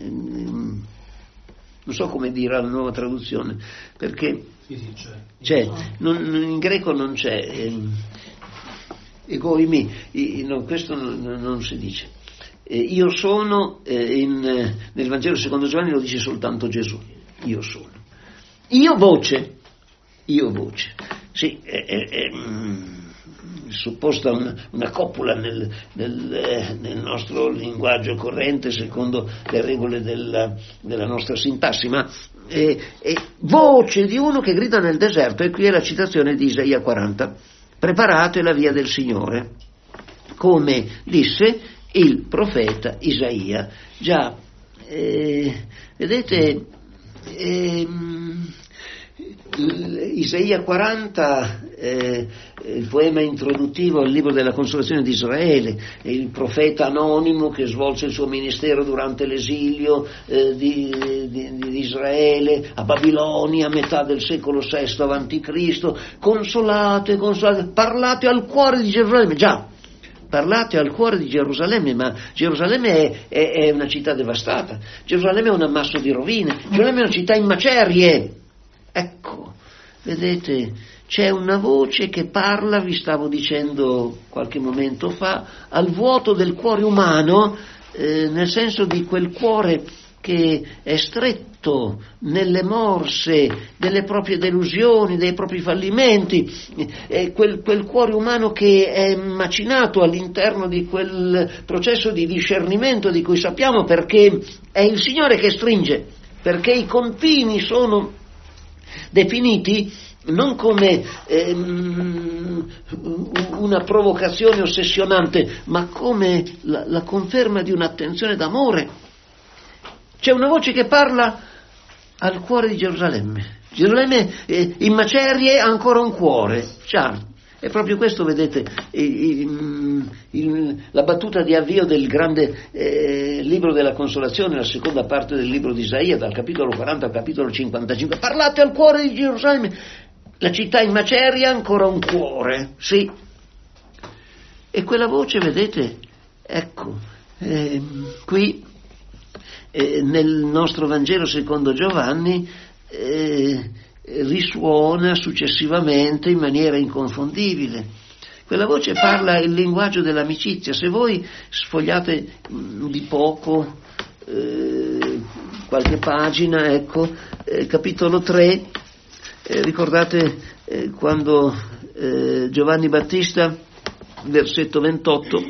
non so come dire la nuova traduzione, perché c'è, non, in greco non c'è, eh, egoimi, no, questo non, non si dice. Eh, io sono, eh, in, nel Vangelo secondo Giovanni lo dice soltanto Gesù, io sono. Io voce, io voce, sì, è, è, è supposta una, una copula nel, nel, eh, nel nostro linguaggio corrente secondo le regole della, della nostra sintassi, ma è, è voce di uno che grida nel deserto. E qui è la citazione di Isaia quaranta: preparate la via del Signore, come disse il profeta Isaia. Già, eh, vedete, eh, Isaia quaranta, eh, il poema introduttivo al libro della consolazione di Israele, il profeta anonimo che svolse il suo ministero durante l'esilio eh, di, di, di Israele a Babilonia a metà del secolo sesto avanti Cristo. Consolate, consolate, parlate al cuore di Gerusalemme. Già, parlate al cuore di Gerusalemme, ma Gerusalemme è, è, è una città devastata, Gerusalemme è un ammasso di rovine, Gerusalemme è una città in macerie. Ecco, vedete, c'è una voce che parla, vi stavo dicendo qualche momento fa, al vuoto del cuore umano, eh, nel senso di quel cuore che è stretto nelle morse delle proprie delusioni, dei propri fallimenti, eh, quel, quel cuore umano che è macinato all'interno di quel processo di discernimento di cui sappiamo, perché è il Signore che stringe, perché i confini sono definiti non come ehm, una provocazione ossessionante, ma come la, la conferma di un'attenzione d'amore. C'è una voce che parla al cuore di Gerusalemme. Gerusalemme eh, in macerie ha ancora un cuore. Ciao. È proprio questo, vedete, il, il, la battuta di avvio del grande eh, libro della consolazione, la seconda parte del libro di Isaia, dal capitolo quaranta al capitolo cinquantacinque. Parlate al cuore di Gerusalemme. La città in macerie ha ancora un cuore, sì. E quella voce, vedete, ecco, eh, qui eh, nel nostro Vangelo secondo Giovanni eh, risuona successivamente in maniera inconfondibile. Quella voce parla il linguaggio dell'amicizia. Se voi sfogliate di poco eh, qualche pagina, ecco, eh, capitolo tre, eh, ricordate eh, quando eh, Giovanni Battista, versetto ventotto,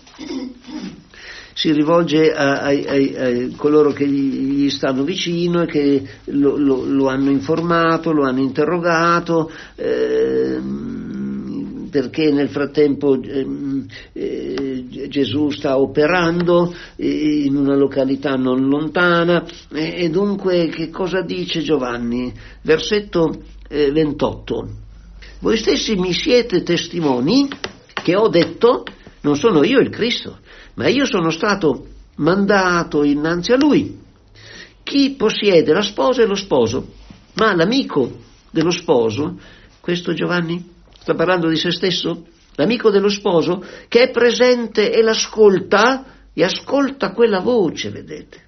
si rivolge a, a, a, a coloro che gli stanno vicino e che lo, lo, lo hanno informato, lo hanno interrogato, eh, perché nel frattempo eh, eh, Gesù sta operando in una località non lontana, e, e dunque che cosa dice Giovanni? Versetto eh, ventotto: voi stessi mi siete testimoni che ho detto, non sono io il Cristo, ma io sono stato mandato innanzi a lui. Chi possiede la sposa è lo sposo, ma l'amico dello sposo, questo Giovanni sta parlando di se stesso, l'amico dello sposo che è presente e l'ascolta, e ascolta quella voce, vedete.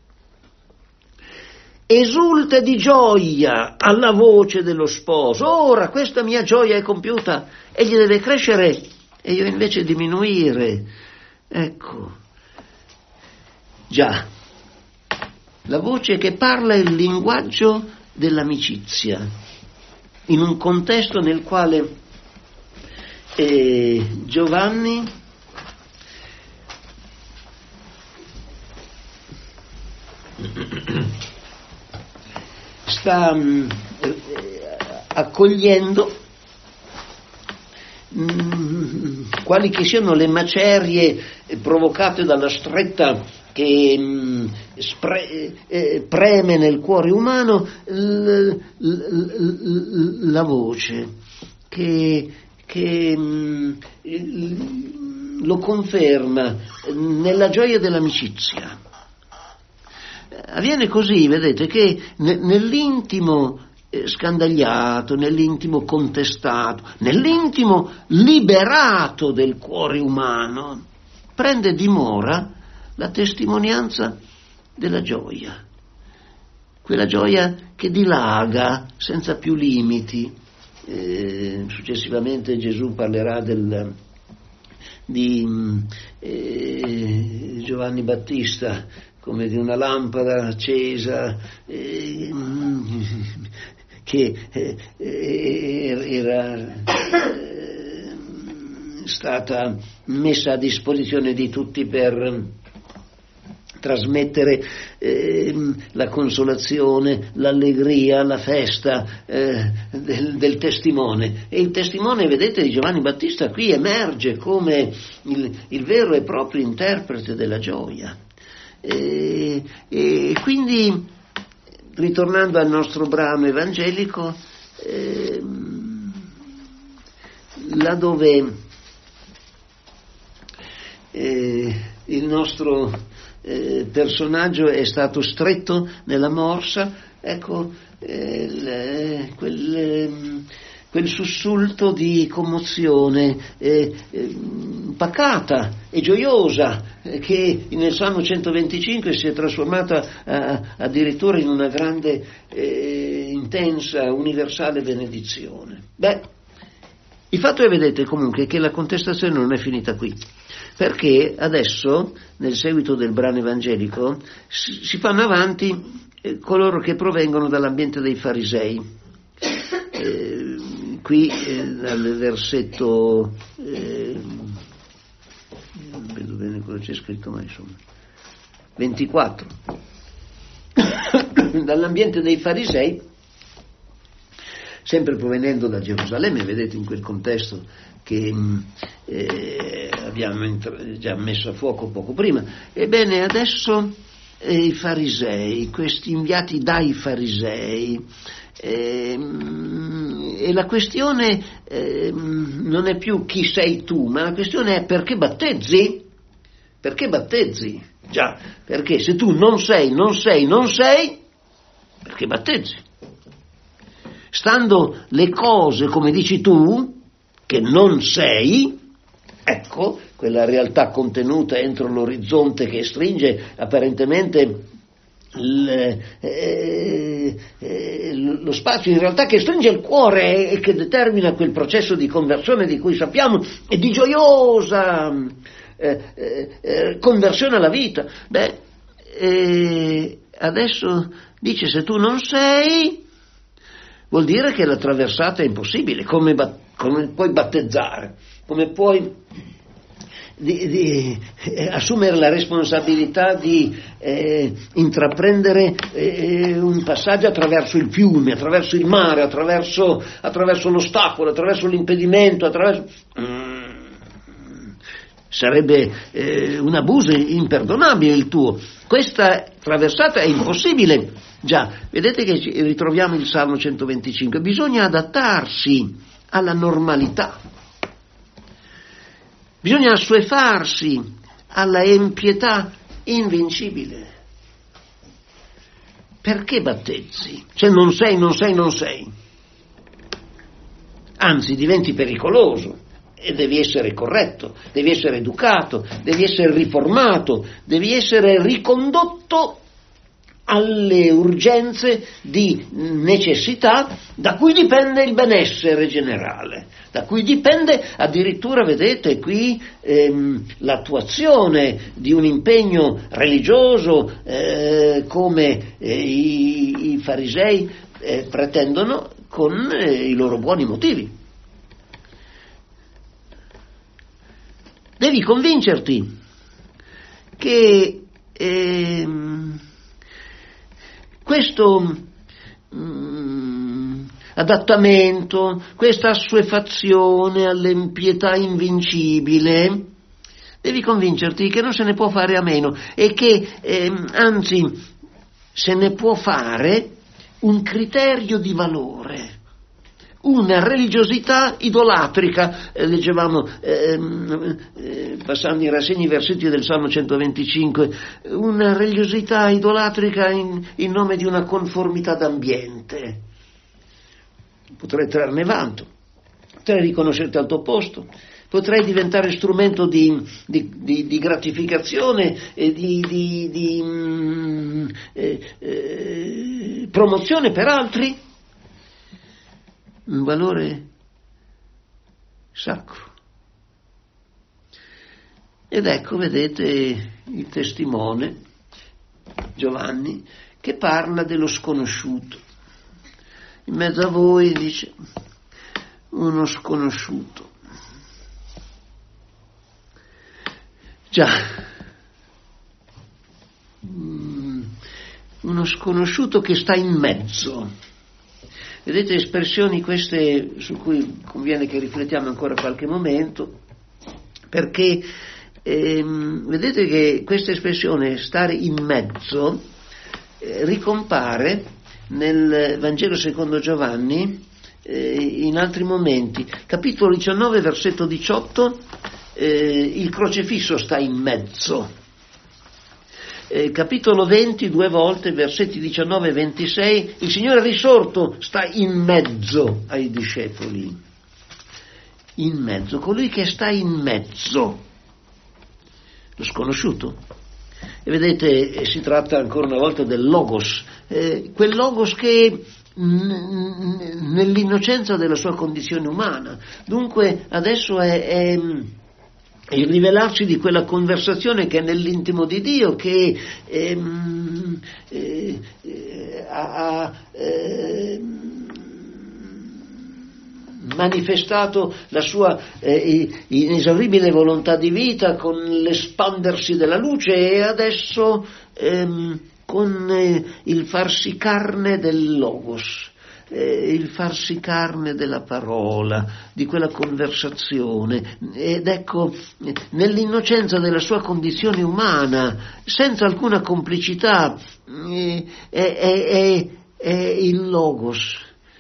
Esulta di gioia alla voce dello sposo. Ora questa mia gioia è compiuta, egli deve crescere e io invece diminuire. Ecco, già, la voce che parla il linguaggio dell'amicizia, in un contesto nel quale eh, Giovanni sta mh, accogliendo mh, quali che siano le macerie provocate dalla stretta che mh, spre, eh, preme nel cuore umano, l, l, l, la voce che, che mh, lo conferma nella gioia dell'amicizia. Avviene così, vedete, che nell'intimo scandagliato, nell'intimo contestato, nell'intimo liberato del cuore umano, prende dimora la testimonianza della gioia, quella gioia che dilaga senza più limiti. Eh, successivamente Gesù parlerà del, di eh, Giovanni Battista come di una lampada accesa eh, che eh, era eh, stata messa a disposizione di tutti per trasmettere eh, la consolazione, l'allegria, la festa eh, del, del testimone. E il testimone, vedete, di Giovanni Battista qui emerge come il, il vero e proprio interprete della gioia. E, e quindi, ritornando al nostro brano evangelico, eh, laddove eh, il nostro eh, personaggio è stato stretto nella morsa, ecco eh, le, quel, eh, quel sussulto di commozione eh, eh, pacata e gioiosa eh, che nel Salmo centoventicinque si è trasformata eh, addirittura in una grande, eh, intensa, universale benedizione. Beh, il fatto è, vedete, comunque, che la contestazione non è finita qui, perché adesso, nel seguito del brano evangelico, si, si fanno avanti eh, coloro che provengono dall'ambiente dei farisei. Eh, qui eh, dal versetto eh, non vedo bene cosa c'è scritto, ma insomma ventiquattro dall'ambiente dei farisei, sempre provenendo da Gerusalemme, vedete, in quel contesto che eh, abbiamo già messo a fuoco poco prima. Ebbene, adesso eh, i farisei, questi inviati dai farisei, eh, e la questione eh, non è più chi sei tu, ma la questione è perché battezzi? Perché battezzi? Già, perché se tu non sei, non sei, non sei, perché battezzi? Stando le cose come dici tu, che non sei, ecco, quella realtà contenuta entro l'orizzonte che stringe apparentemente l, eh, eh, lo spazio, in realtà che stringe il cuore e che determina quel processo di conversione di cui sappiamo e di gioiosa eh, eh, conversione alla vita. Beh, eh, adesso dice, se tu non sei, vuol dire che la traversata è impossibile. Come, bat- come puoi battezzare? Come puoi di, di, eh, assumere la responsabilità di eh, intraprendere eh, un passaggio attraverso il fiume, attraverso il mare, attraverso, attraverso l'ostacolo, attraverso l'impedimento, attraverso... Mm, sarebbe eh, un abuso imperdonabile il tuo. Questa traversata è impossibile. Già, vedete che ritroviamo il Salmo centoventicinque, bisogna adattarsi alla normalità. bisogna assuefarsi alla empietà invincibile. Perché battezzi? Cioè non sei, non sei, non sei. Anzi, diventi pericoloso e devi essere corretto, devi essere educato, devi essere riformato, devi essere ricondotto alle urgenze di necessità da cui dipende il benessere generale, da cui dipende addirittura, vedete qui, ehm, l'attuazione di un impegno religioso eh, come eh, i, i farisei eh, pretendono con eh, i loro buoni motivi. Devi convincerti che ehm, questo mm, adattamento, questa assuefazione all'empietà invincibile, devi convincerti che non se ne può fare a meno e che ehm, anzi se ne può fare un criterio di valore, una religiosità idolatrica. Eh, leggevamo, ehm, eh, passando in rassegna i versetti del Salmo centoventicinque, una religiosità idolatrica in, in nome di una conformità d'ambiente. Potrei trarne vanto, potrei riconoscerti al tuo posto, potrei diventare strumento di, di, di, di gratificazione e di, di, di mm, eh, eh, promozione per altri. Un valore sacro. Ed ecco, vedete, il testimone Giovanni che parla dello sconosciuto. In mezzo a voi dice uno sconosciuto. Già, uno sconosciuto che sta in mezzo. Vedete, espressioni queste su cui conviene che riflettiamo ancora qualche momento, perché ehm, vedete che questa espressione stare in mezzo eh, ricompare nel Vangelo secondo Giovanni eh, in altri momenti. Capitolo diciannove, versetto diciotto, eh, il crocefisso sta in mezzo. Eh, capitolo venti, due volte, versetti diciannove e ventisei, il Signore risorto sta in mezzo ai discepoli. In mezzo, colui che sta in mezzo, lo sconosciuto. E vedete, eh, si tratta ancora una volta del Logos, eh, quel Logos che n- nell'innocenza della sua condizione umana, dunque adesso è... è il rivelarci di quella conversazione che è nell'intimo di Dio, che ehm, eh, eh, ha eh, manifestato la sua eh, inesauribile volontà di vita con l'espandersi della luce e adesso ehm, con eh, il farsi carne del Logos. Il farsi carne della parola, di quella conversazione, ed ecco, nell'innocenza della sua condizione umana, senza alcuna complicità, è, è, è, è il Logos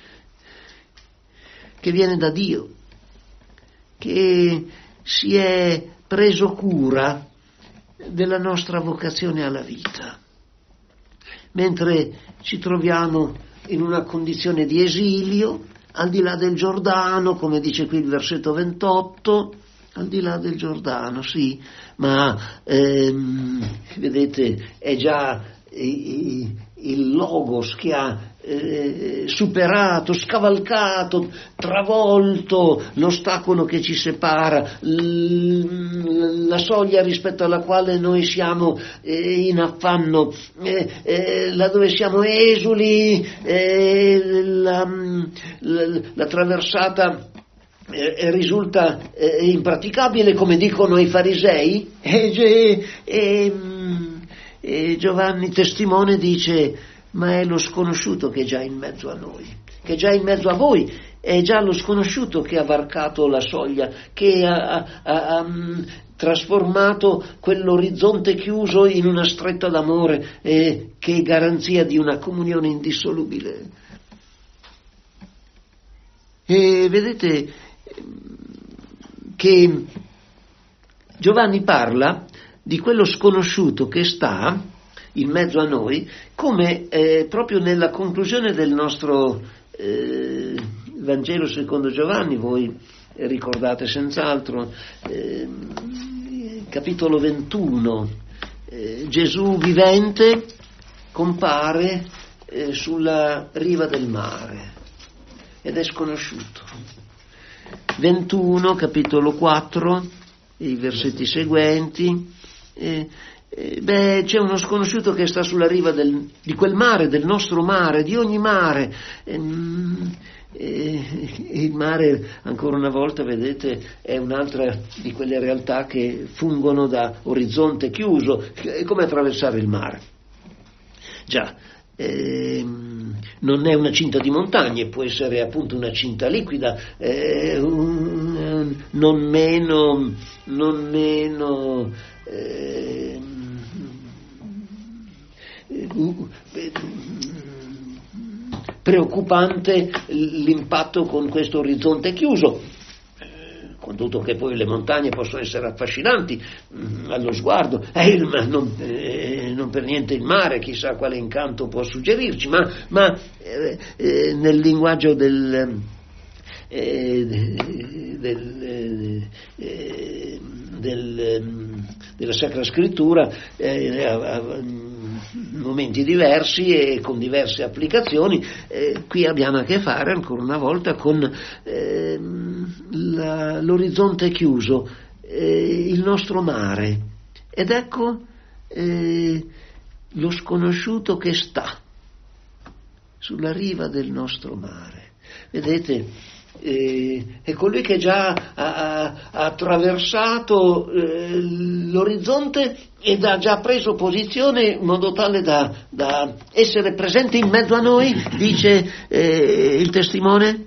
che viene da Dio, che si è preso cura della nostra vocazione alla vita, mentre ci troviamo in una condizione di esilio, al di là del Giordano, come dice qui il versetto ventotto, al di là del Giordano, sì, ma ehm, vedete, è già il, il Logos che ha eh, superato, scavalcato, travolto l'ostacolo che ci separa, l- la soglia rispetto alla quale noi siamo eh, in affanno, eh, eh, laddove siamo esuli, eh, la, la, la traversata eh, risulta eh, impraticabile, come dicono i farisei, e, e, e Giovanni testimone dice: ma è lo sconosciuto che è già in mezzo a noi, che è già in mezzo a voi, è già lo sconosciuto che ha varcato la soglia, che ha, ha, ha, ha trasformato quell'orizzonte chiuso in una stretta d'amore eh, che è garanzia di una comunione indissolubile. E vedete che Giovanni parla di quello sconosciuto che sta in mezzo a noi, come eh, proprio nella conclusione del nostro eh, Vangelo secondo Giovanni, voi ricordate senz'altro, eh, capitolo ventuno, eh, Gesù vivente compare eh, sulla riva del mare ed è sconosciuto. ventuno, capitolo quattro, i versetti seguenti, eh, eh, beh, c'è uno sconosciuto che sta sulla riva del, di quel mare, del nostro mare, di ogni mare. Eh, eh, il mare, ancora una volta, vedete, è un'altra di quelle realtà che fungono da orizzonte chiuso. È come attraversare il mare. Già, eh, non è una cinta di montagne, può essere appunto una cinta liquida, eh, un, non meno, non meno eh, preoccupante l'impatto con questo orizzonte chiuso, con tutto che poi le montagne possono essere affascinanti mh, allo sguardo, eh, il, non, eh, non per niente il mare, chissà quale incanto può suggerirci, ma, ma eh, eh, nel linguaggio del, eh, del, eh, del, della Sacra Scrittura, eh, a, a momenti diversi e con diverse applicazioni, eh, qui abbiamo a che fare ancora una volta con eh, la, l'orizzonte chiuso, eh, il nostro mare, ed ecco eh, lo sconosciuto che sta sulla riva del nostro mare. Vedete, eh, è colui che già ha, ha, ha attraversato eh, l'orizzonte ed ha già preso posizione in modo tale da, da essere presente in mezzo a noi, dice eh, il testimone.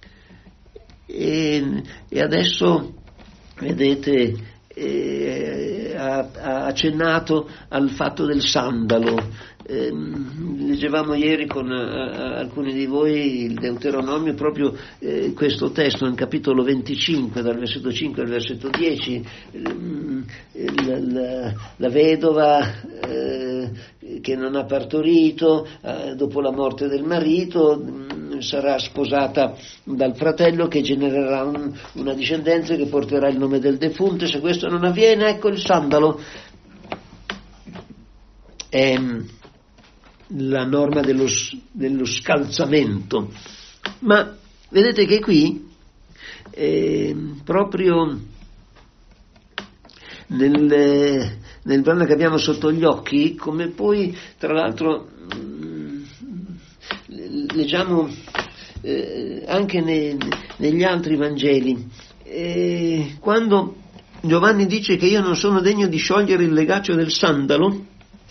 E, e adesso, vedete, eh, ha, ha accennato al fatto del sandalo. Eh, leggevamo ieri con uh, alcuni di voi il Deuteronomio, proprio eh, questo testo nel capitolo venticinque, dal versetto cinque al versetto dieci, eh, la, la, la vedova eh, che non ha partorito eh, dopo la morte del marito mh, sarà sposata dal fratello, che genererà un, una discendenza che porterà il nome del defunto. Se questo non avviene, ecco il sandalo. Ehm la norma dello, dello scalzamento, ma vedete che qui eh, proprio nel, nel brano che abbiamo sotto gli occhi, come poi tra l'altro mh, leggiamo eh, anche ne, negli altri Vangeli, eh, quando Giovanni dice che io non sono degno di sciogliere il legaccio del sandalo,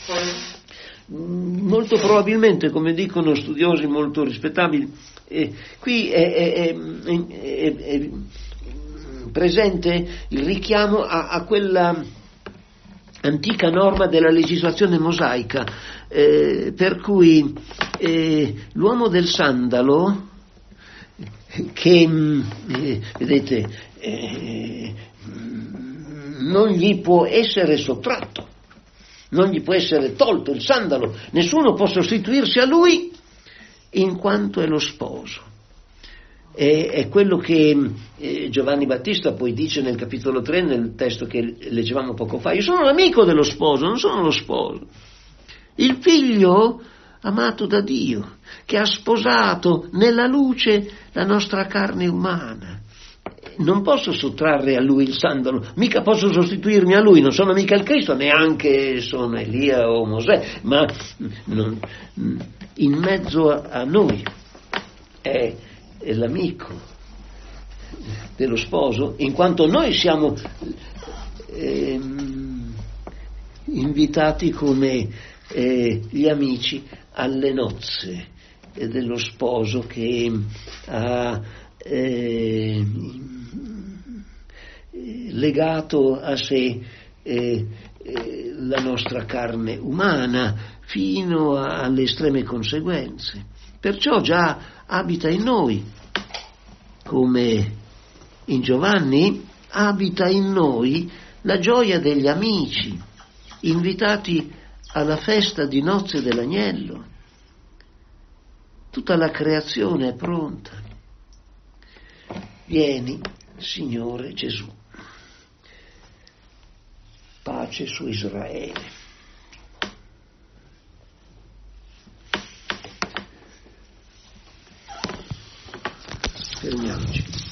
molto probabilmente, come dicono studiosi molto rispettabili, eh, qui è, è, è, è, è presente il richiamo a, a quella antica norma della legislazione mosaica, eh, per cui eh, l'uomo del sandalo, che eh, vedete eh, non gli può essere sottratto, non gli può essere tolto il sandalo, nessuno può sostituirsi a lui in quanto è lo sposo. È, è quello che eh, Giovanni Battista poi dice nel capitolo tre, nel testo che leggevamo poco fa: io sono l'amico dello sposo, non sono lo sposo. Il figlio amato da Dio, che ha sposato nella luce la nostra carne umana. Non posso sottrarre a lui il sandalo, mica posso sostituirmi a lui, non sono mica il Cristo, neanche sono Elia o Mosè, ma non, in mezzo a noi è, è l'amico dello sposo, in quanto noi siamo eh, invitati come eh, gli amici alle nozze dello sposo che ha eh, legato a sé eh, eh, la nostra carne umana fino a, alle estreme conseguenze. Perciò già abita in noi, come in Giovanni abita in noi la gioia degli amici, invitati alla festa di nozze dell'agnello. Tutta la creazione è pronta. Vieni, Signore Gesù. Pace su Israele. Fermiamoci.